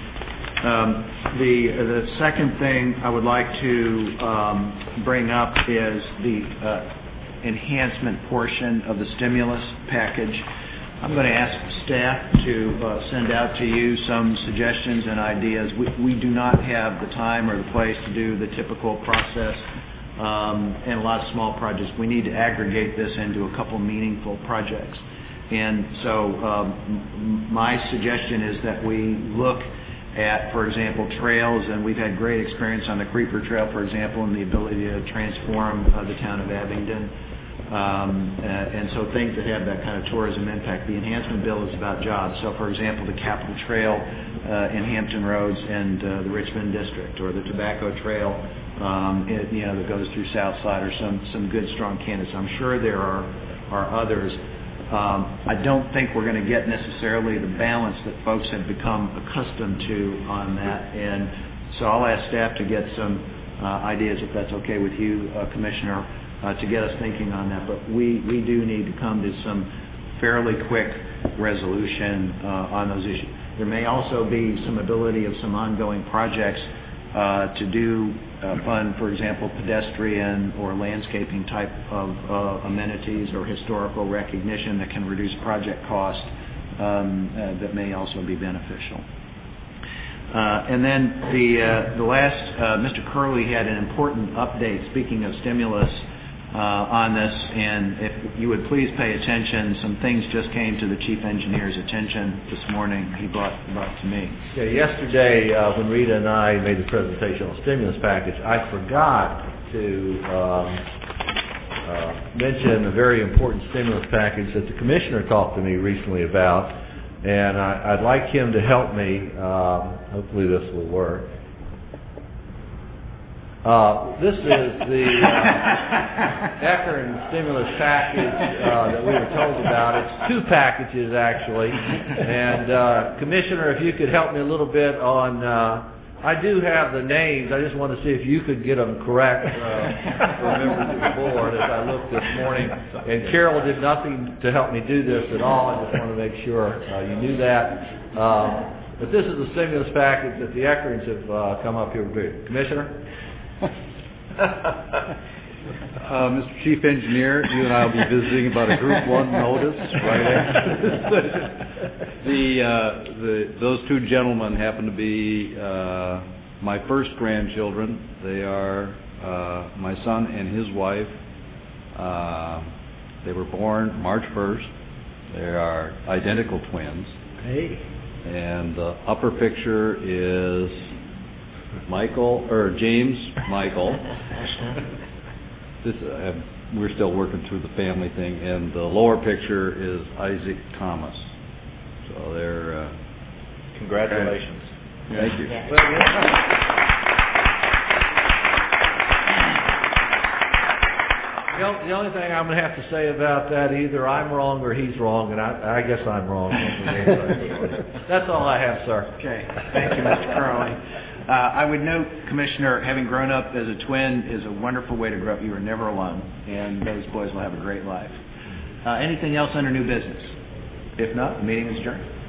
The second thing I would like to bring up is the enhancement portion of the stimulus package. I'm going to ask staff to send out to you some suggestions and ideas. We do not have the time or the place to do the typical process and a lot of small projects. We need to aggregate this into a couple meaningful projects. And so my suggestion is that we look at, for example, trails, and we've had great experience on the Creeper Trail, for example, and the ability to transform the town of Abingdon. And so things that have that kind of tourism impact. The enhancement bill is about jobs. So, for example, the Capitol Trail in Hampton Roads and the Richmond District, or the Tobacco Trail that goes through Southside, or some good, strong candidates. I'm sure there are others. I don't think we're going to get necessarily the balance that folks have become accustomed to on that. And so I'll ask staff to get some ideas, if that's okay with you, Commissioner, to get us thinking on that. But we do need to come to some fairly quick resolution on those issues. There may also be some ability of some ongoing projects to do fund, for example, pedestrian or landscaping type of amenities or historical recognition that can reduce project cost that may also be beneficial. And then the last, Mr. Curley had an important update, speaking of stimulus, on this, and if you would please pay attention, some things just came to the chief engineer's attention this morning. He brought to me. Yeah, yesterday when Rita and I made the presentation on the stimulus package, I forgot to mention a very important stimulus package that the commissioner talked to me recently about, and I'd like him to help me. Hopefully this will work. This is the Eckern stimulus package that we were told about. It's 2 packages, actually. And, Commissioner, if you could help me a little bit on, I do have the names. I just want to see if you could get them correct for members of the board as I looked this morning. And Carol did nothing to help me do this at all. I just want to make sure you knew that. But this is the stimulus package that the Eckerns have come up here with. Commissioner? Mr. Chief Engineer, you and I will be visiting about a Group 1 notice right after this. Those 2 gentlemen happen to be my first grandchildren. They are my son and his wife. They were born March 1st. They are identical twins. Hey. And the upper picture is James Michael. We're still working through the family thing, and the lower picture is Isaac Thomas. So they're congratulations. Thank you. The only thing I'm going to have to say about that, either I'm wrong or he's wrong, and I guess I'm wrong. That's all I have, sir. Okay. Thank you, Mr. Curley. I would note, Commissioner, having grown up as a twin is a wonderful way to grow up. You are never alone, and those boys will have a great life. Anything else under new business? If not, the meeting is adjourned.